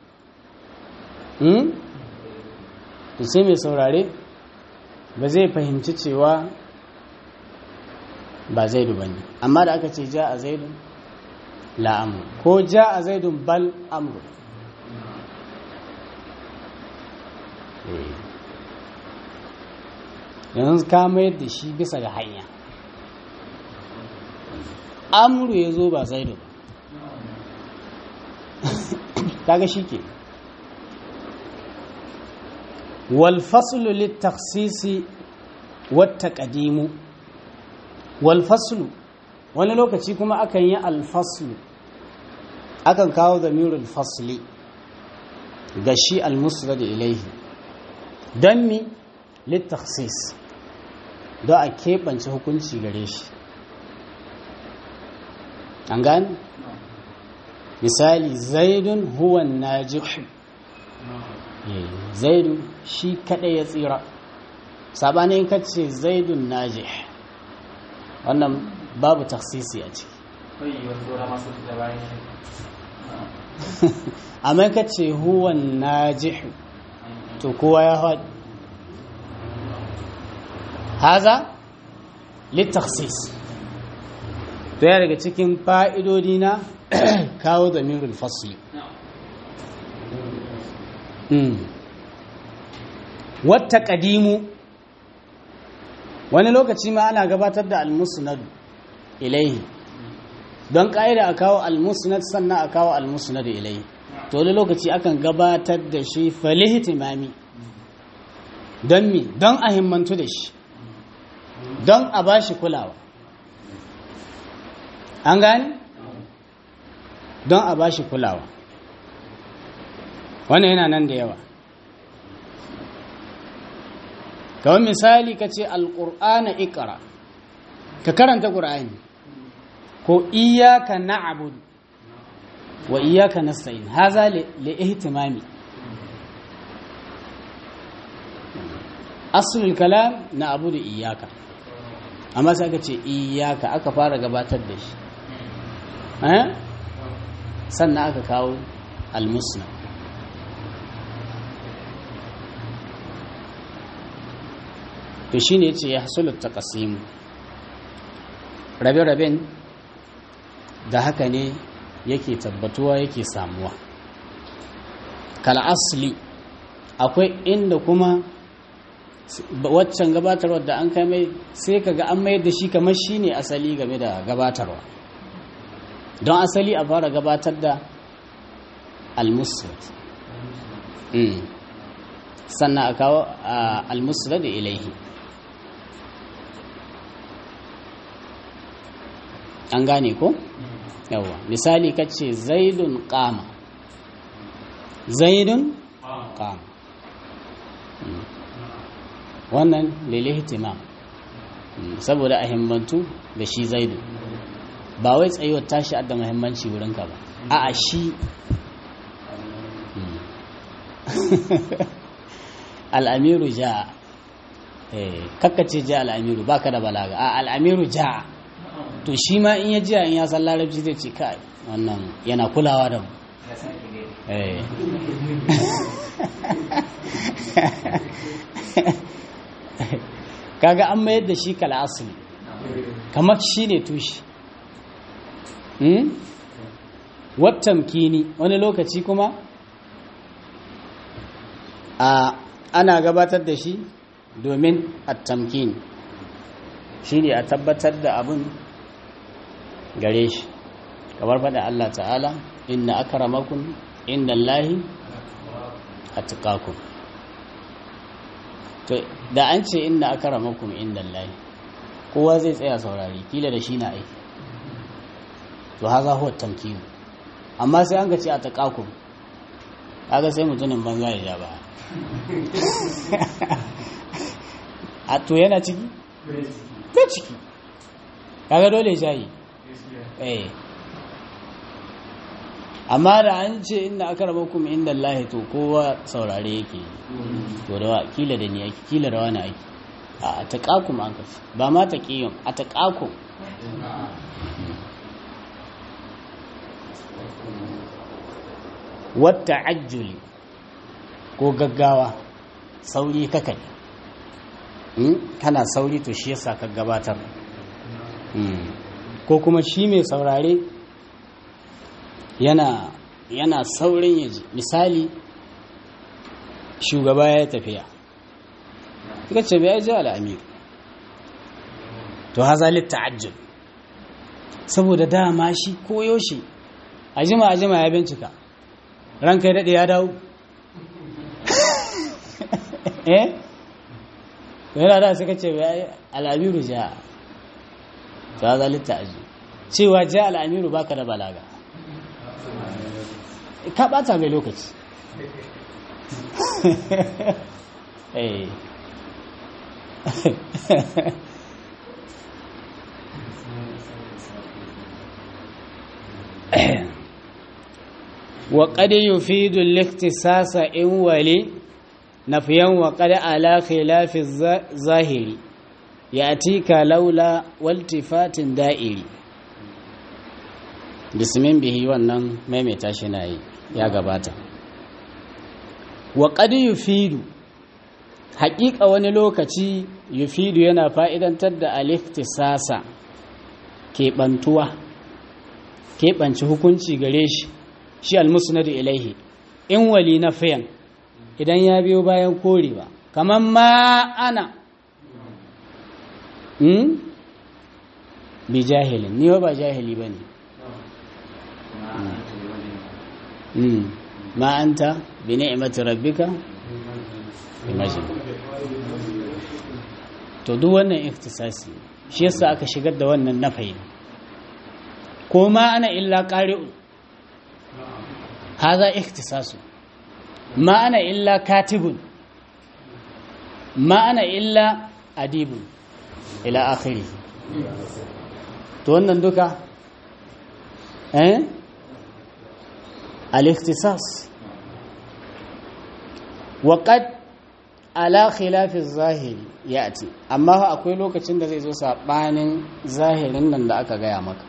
Speaker 1: to sai mai saurare ba zai fahimci cewa ba zaidu ba ne, amma da aka ce ja a zaidun la amru, ko ja a zaidun bal amru. yanzu ka mayar da shi bisa ga hanya, amru ya zo ba zaidu ba, kaga shi ke. walfaslu littaksisi wata ƙadimu, walfaslu wani lokaci kuma akan yi alfaslu, akan kawo zamirul fasli ga shi almusnad ilaihi, don mi littaksis, don a keɓance hukunci gare shi. an gani? misali zaidun huwa najihu, zaidu shi kadai ya tsira, sabanin kace zaidun najih wannan babu taksisi a ciki. amma ka ce huwa najihu to kowa ya haɗu haza littakhsis to ya daga cikin fa'idodi na kawo damirul fasli wata ƙadimu wani lokaci ma ana gabatar da almusnad ilaihi don ƙa'ida a kawo almusnad sannan a kawo almusnad ilaihi to wani lokaci akan gabatar da shi falihtimami don mi don a himmantu da shi don a ba shi kulawa an gani don a ba shi kulawa wannan yana nan da yawa kawai misali ka ce alƙur'ana ikara ka karanta ƙur'ani ko iyaka na'budu wa iyaka nasta'in haza li ihtimami aslul kalam na'budu iyaka amma sai aka ce iyaka aka fara gabatar da shi sannan aka kawo al-musnad to shine yace ya hasulu taqsim rabe-raben da haka ne yake tabbatuwa yake samuwa kal asli akwai inda kuma waccan gabatarwar da an kai mai sai kaga an mayar da shi kamar shine asali game da gabatarwa don asali a fara gabatar da al-musnad sannan a kawo al-musnad ilaihi an gane ko yawa misali kace zaidun qama wannan lilihtimam saboda a himmantu da shi zaidu ba wai tsayuwar tashi adda muhimmanci wurinka ba a'a shi al'amiru ja'a kakkace ja al'amiru baka da balaga a al'amiru ja'a to shi ma in ya jiya in ya san larabci zai ce kai wannan yana kulawa da mu kaga an mayar da shi kala asali kamar shi ne tushe wattamkini wani lokaci kuma ana gabatar da shi domin attamkini shi ne a tabbatar da abin gare shi kamar faɗa Allah ta'ala inna akramakum indallahi atqakum to da an ce inna akramakum indallahi kowa zai tsaya saurari kila da shi na aiki to haza huwa tamkin amma sai an ga ce atqakum kaga sai mutumin banza ya ja ba a to yana ciki ko ciki kaga dole jayi amma da an ce inda aka raba kuma inda Allah to kowa saurare yake to da kila da ni yake kila da wani yake a taqakum an kace ba ma taqiyum a taqakum wata ajjuli ko gaggawa sauri kakai kana sauri to shi yasa ka gabatar ko kuma shi mai saurare yana saurin yaji misali shugaba ya tafiya suka ce bai ji al'amir to haza litta'ajjul saboda dama shi koyo shi ajima ya bincika ranka ya daɗe ya dawo yana da suka ce bai al'amiru ja to haza litta'ajjul cewa ja al'amiru baka da balaga ka bata mai lokaci وقد يفيد الاختصاص إن ولي نفيا وقد على خلاف الظاهر يأتيك لولا والتفات دائري بسم به wannan maimaita shi nayi ya gabata. Wa qad yufidu, haƙiƙa wani lokaci yufidu yana fa'idantar da al-ikhtisasa, keɓantuwa, keɓanci hukunci gare shi, shi al-musnadu ilaihi, in wali na fiyan, idan ya biyo bayan korewa, kamar ma'ana bi jahilin, ni ba jahili ba ne, ma'anta bi ni'imati rabbika imagine. To duk wannan ikhtisasi shi yasa aka shigar da wannan nafayin. Ko ma ana illa qari'un, haza ikhtisasu. Ma ana illa katibun, ma ana illa adibun, ila akhiri. To wannan duka al-ikhtisas. Wa qad ala khilafi zahiri ya'ti, amma akwai lokacin da zai zo sabanin zahirin nan da aka gaya maka,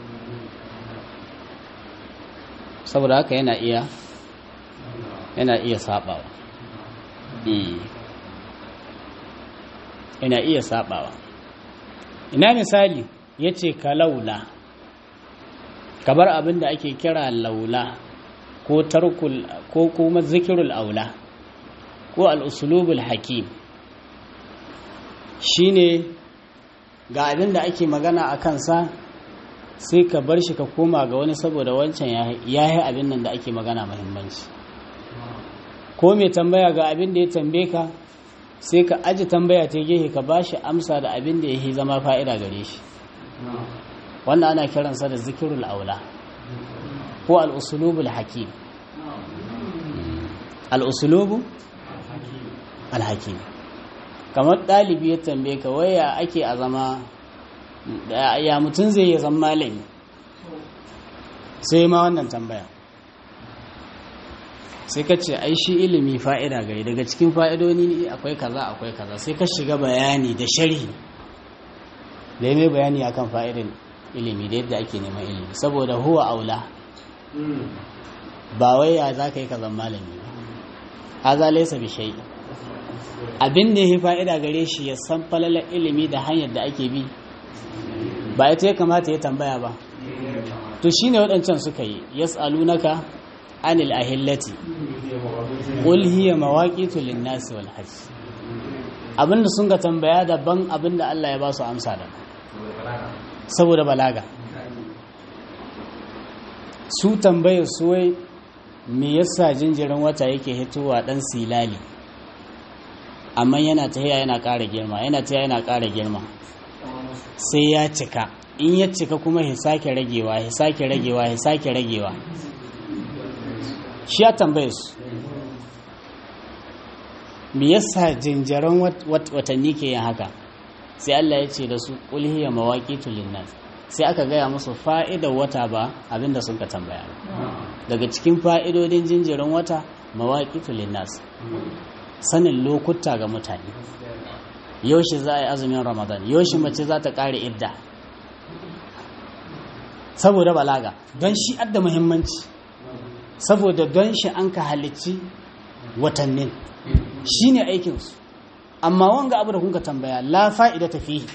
Speaker 1: saboda haka yana iya sabawa. Yana iya sabawa. Ina misali yace ka laula, kabar abin da ake kira laula ko tarkul ko kuma zikirul aula ko al-uslubul hakim, shine ga abin da ake magana a kansa sai ka bar shi ka koma ga wani saboda wancan ya yi abin nan da ake magana muhimmanci. Ko mai tambaya ga abin da ya tambaye ka sai ka aji tambaya ta gehe ka ba shi amsa da abin da ya yi zama fa'ida gare shi. Wannan ana kiransa da zikirul aula ko al'usulubul hakim. Al'usulubu al-hakim. Kamar ɗalibi ya tambaye ka waya ake a zama, ya mutum zai yi zama malami, sai ma wannan tambaya sai ka ce ai shi ilimi fa'ida gari, daga cikin fa'idoni akwai kaza sai ka shiga bayani da sharhi da ya mai bayani akan fa'idin ilimi da yadda ake neman ilimi, saboda huwa aula, ba wai ya za ka yi kazan malami ba, haza laisa bi shai. Abin da ya fa'ida gare shi ya san falalar ilimi da hanyar da ake bi, ba ita ya kamata ya tambaya ba. To shi ne waɗancan suka yi, yas'alunaka anil ahillati qul hiya mawaqitu lin-nasi wal hajj. Abinda sun ga tambaya daban, abinda Allah ya ba su amsa da, saboda balaga. Su tambayar su wai me yasa jinjirin wata yake hitowa dan silali, amma yana tahiya yana ƙara girma, yana tahiya yana ƙara girma sai ya cika. In ya cika kuma ya sake ragewa, ya sake ragewa, ya sake ragewa. Shi ya tambaye su me yasa jinjiran watanni ke yin haka, sai Allah ya ce da su qul hiya mawaqitu linnas. Sai aka gaya musu fa'idar wata ba abinda sun ka tambaya. Daga cikin fa'idodin jinjirin wata mawaqitu linnas, sanin lokuta ga mutane. Yaushe za a yi azumin Ramadan, yaushe mace za ta ƙare idda, saboda balaga. Don shi adda muhimmanci, saboda don shi an ka halicci watannin, shi ne aikinsu. Amma wanga abu da kun ka tambaya la fa'ida ta fi.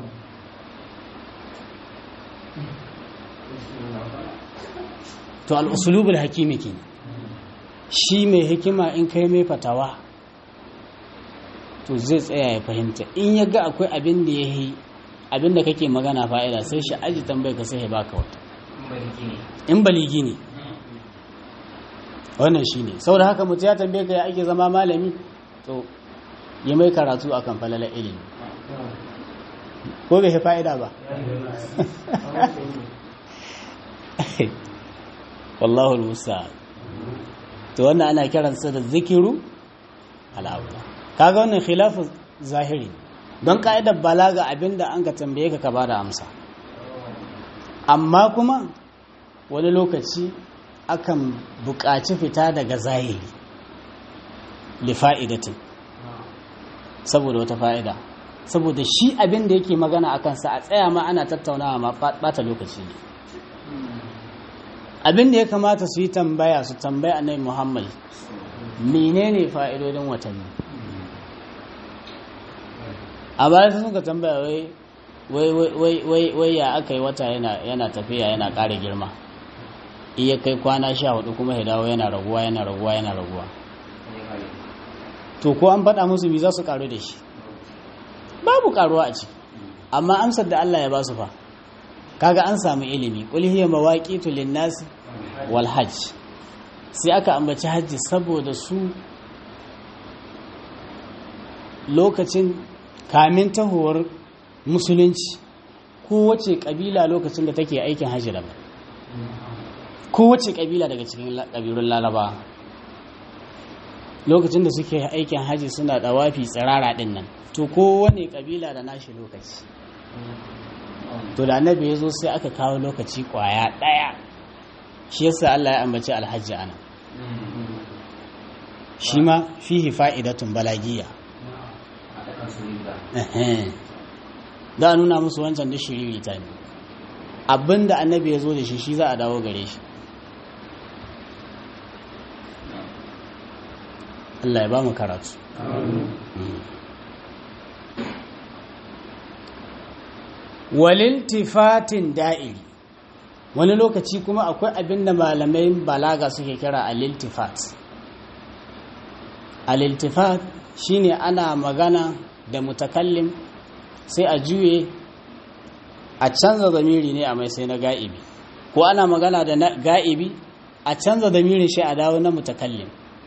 Speaker 1: To al'usulubul hakimi ke, shi mai hikima in kai mai fatawa to zai tsaya ya fahimta. In ya ga akwai abin da ya yi abin da kake magana fa'ida, sai shi aji tambayi ka sai ya baka wata, in baligi ne. Wannan shi ne. Sau da haka mutu ya tambaye ka ya ake zama malami, to yi mai karatu akan falalar ilimi, ko bai fa'ida ba. Wallahu al-musa. To wannan ana kiransa da zikiru al-aula. Kaga wannan khilafu zahiri, don ka'idar balaga abinda an ka tambaye ka bada amsa. Amma kuma wani lokaci akan buƙaci fita daga zahiri li fa'idatin, saboda wata fa'ida, saboda shi abinda yake magana akan sa a tsaya ma ana tattaunawa ma bata lokaci ne. abin da ya kamata su yi tambaya su tambaya annabi Muhammad menene fa'idodin watanni a baya sun suka tambaya wai ya aka yi wata yana tafiya yana ƙara girma iya kai kwana 14 kuma ya dawo yana raguwa to ko an faɗa musu mi za su ƙaru da shi babu ƙaruwa a ciki amma amsar da Allah ya ba su fa kaga an samu ilimi qul hiya mawaqitu lin-nas wal hajj sai aka ambaci hajji saboda su lokacin kamin tahowar musulunci kowace kabila lokacin da take aikin hajji da kowace kabila daga cikin kabilun Laraba lokacin da suke aikin hajji suna dawafi tsirara din nan to kowane kabila da nashi lokaci to da annabi ya zo sai aka kawo lokaci kwaya daya shi yasa Allah ya ambaci alhajji ana shi ma fihi fa'idatun balagiyya da nuna musu wancan da shiriri ta ne abinda annabi ya zo da shi za a dawo gare shi Allah ya ba mu karatu waliltifatin da'iri wani lokaci kuma akwai abin da malamai balaga suke kira aliltifat aliltifat shine ana magana da mutakallim sai a juye a canza zamiri ne a mai sai na ga'ibi ko ana magana da ga'ibi a canza zamirin shi a dawo na mutakallim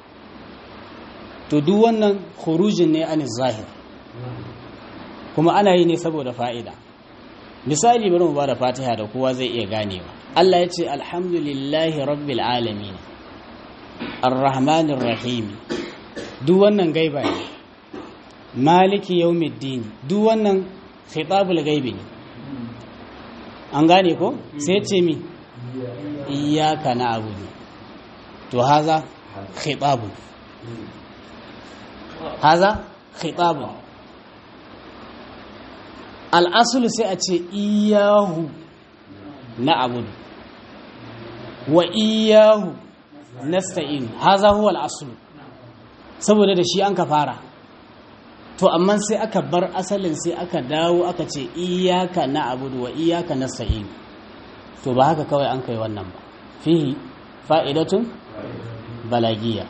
Speaker 1: to duk wannan khurujin ne an zahir kuma ana yi ne saboda fa'ida misali bari mu bada fatiha da kowa zai iya ganewa Allah ya ce alhamdulillahi rabbil alamin arrahmanir rahim duk wannan gaiba ne maliki yawmiddin duk wannan khitabul gaibi ne an gane ko sai ce mi iyyaka na'budu to haza khitabu al'asulu sai a ce iyahu na abudu wa iyahu nasta'in haza huwa al'asulu saboda da shi an ka fara to amma sai aka bar asalin sai aka dawo aka ce iyaka na abudu wa iyaka nasta'in to ba haka kawai an kai wannan ba fihi fa'idatun balagiya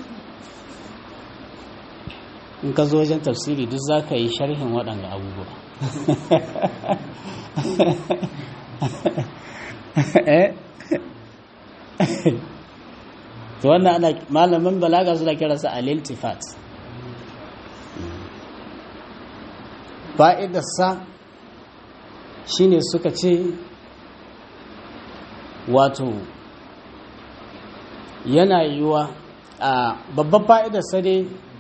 Speaker 1: in ka zo wajen tafsiri duk za ka yi sharhin waɗanda abubuwa to wannan ana malamin balaga suna kiransa al-iltifat fa'idarsa shine suka ce wato yana yiwuwa a babban fa'idarsa dai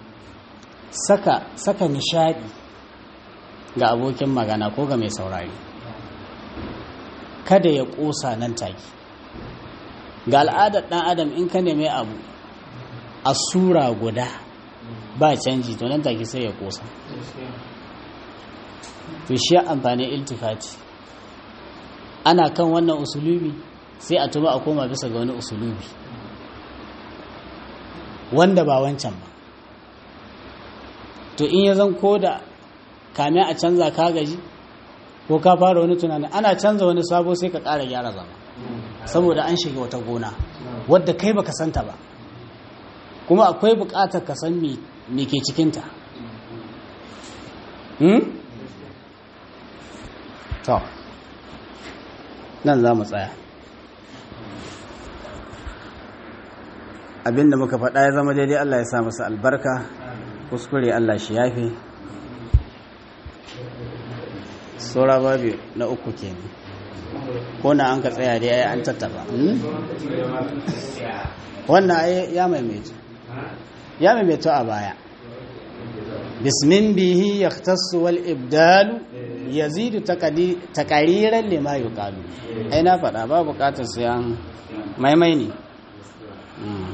Speaker 1: saka nishadi ga abokin magana ko ga mai saurari kada ya ƙosa nan take ga al'adar ɗan adam in ka neme abu a sura guda ba canji to nan take sai ya ƙosa to shi amfani iltifati ana kan wannan usulubi sai a tuma a koma bisa ga wani usulubi wanda ba wancan ba to in ya zan ko da kame a canza ka gaji ko ka fara wani tunani ana canza wani sabo sai ka ƙara gyara zama saboda an shiga wata gona wadda kai baka santa ba kuma akwai buƙatar ka san me ke cikinta to nan za mu tsaya abinda muka faɗa ya zama daidai Allah ya sa masa albarka kuskure Allah shi yafe saura babu na uku kenan ko na an ka tsaya dai ai an tattaba wannan ai ya maimaito a baya bismin bihi yahtassu wal ibdalu yazidu taqariran lima yuqalu ai na faɗa ba buƙatar sai an maimai ne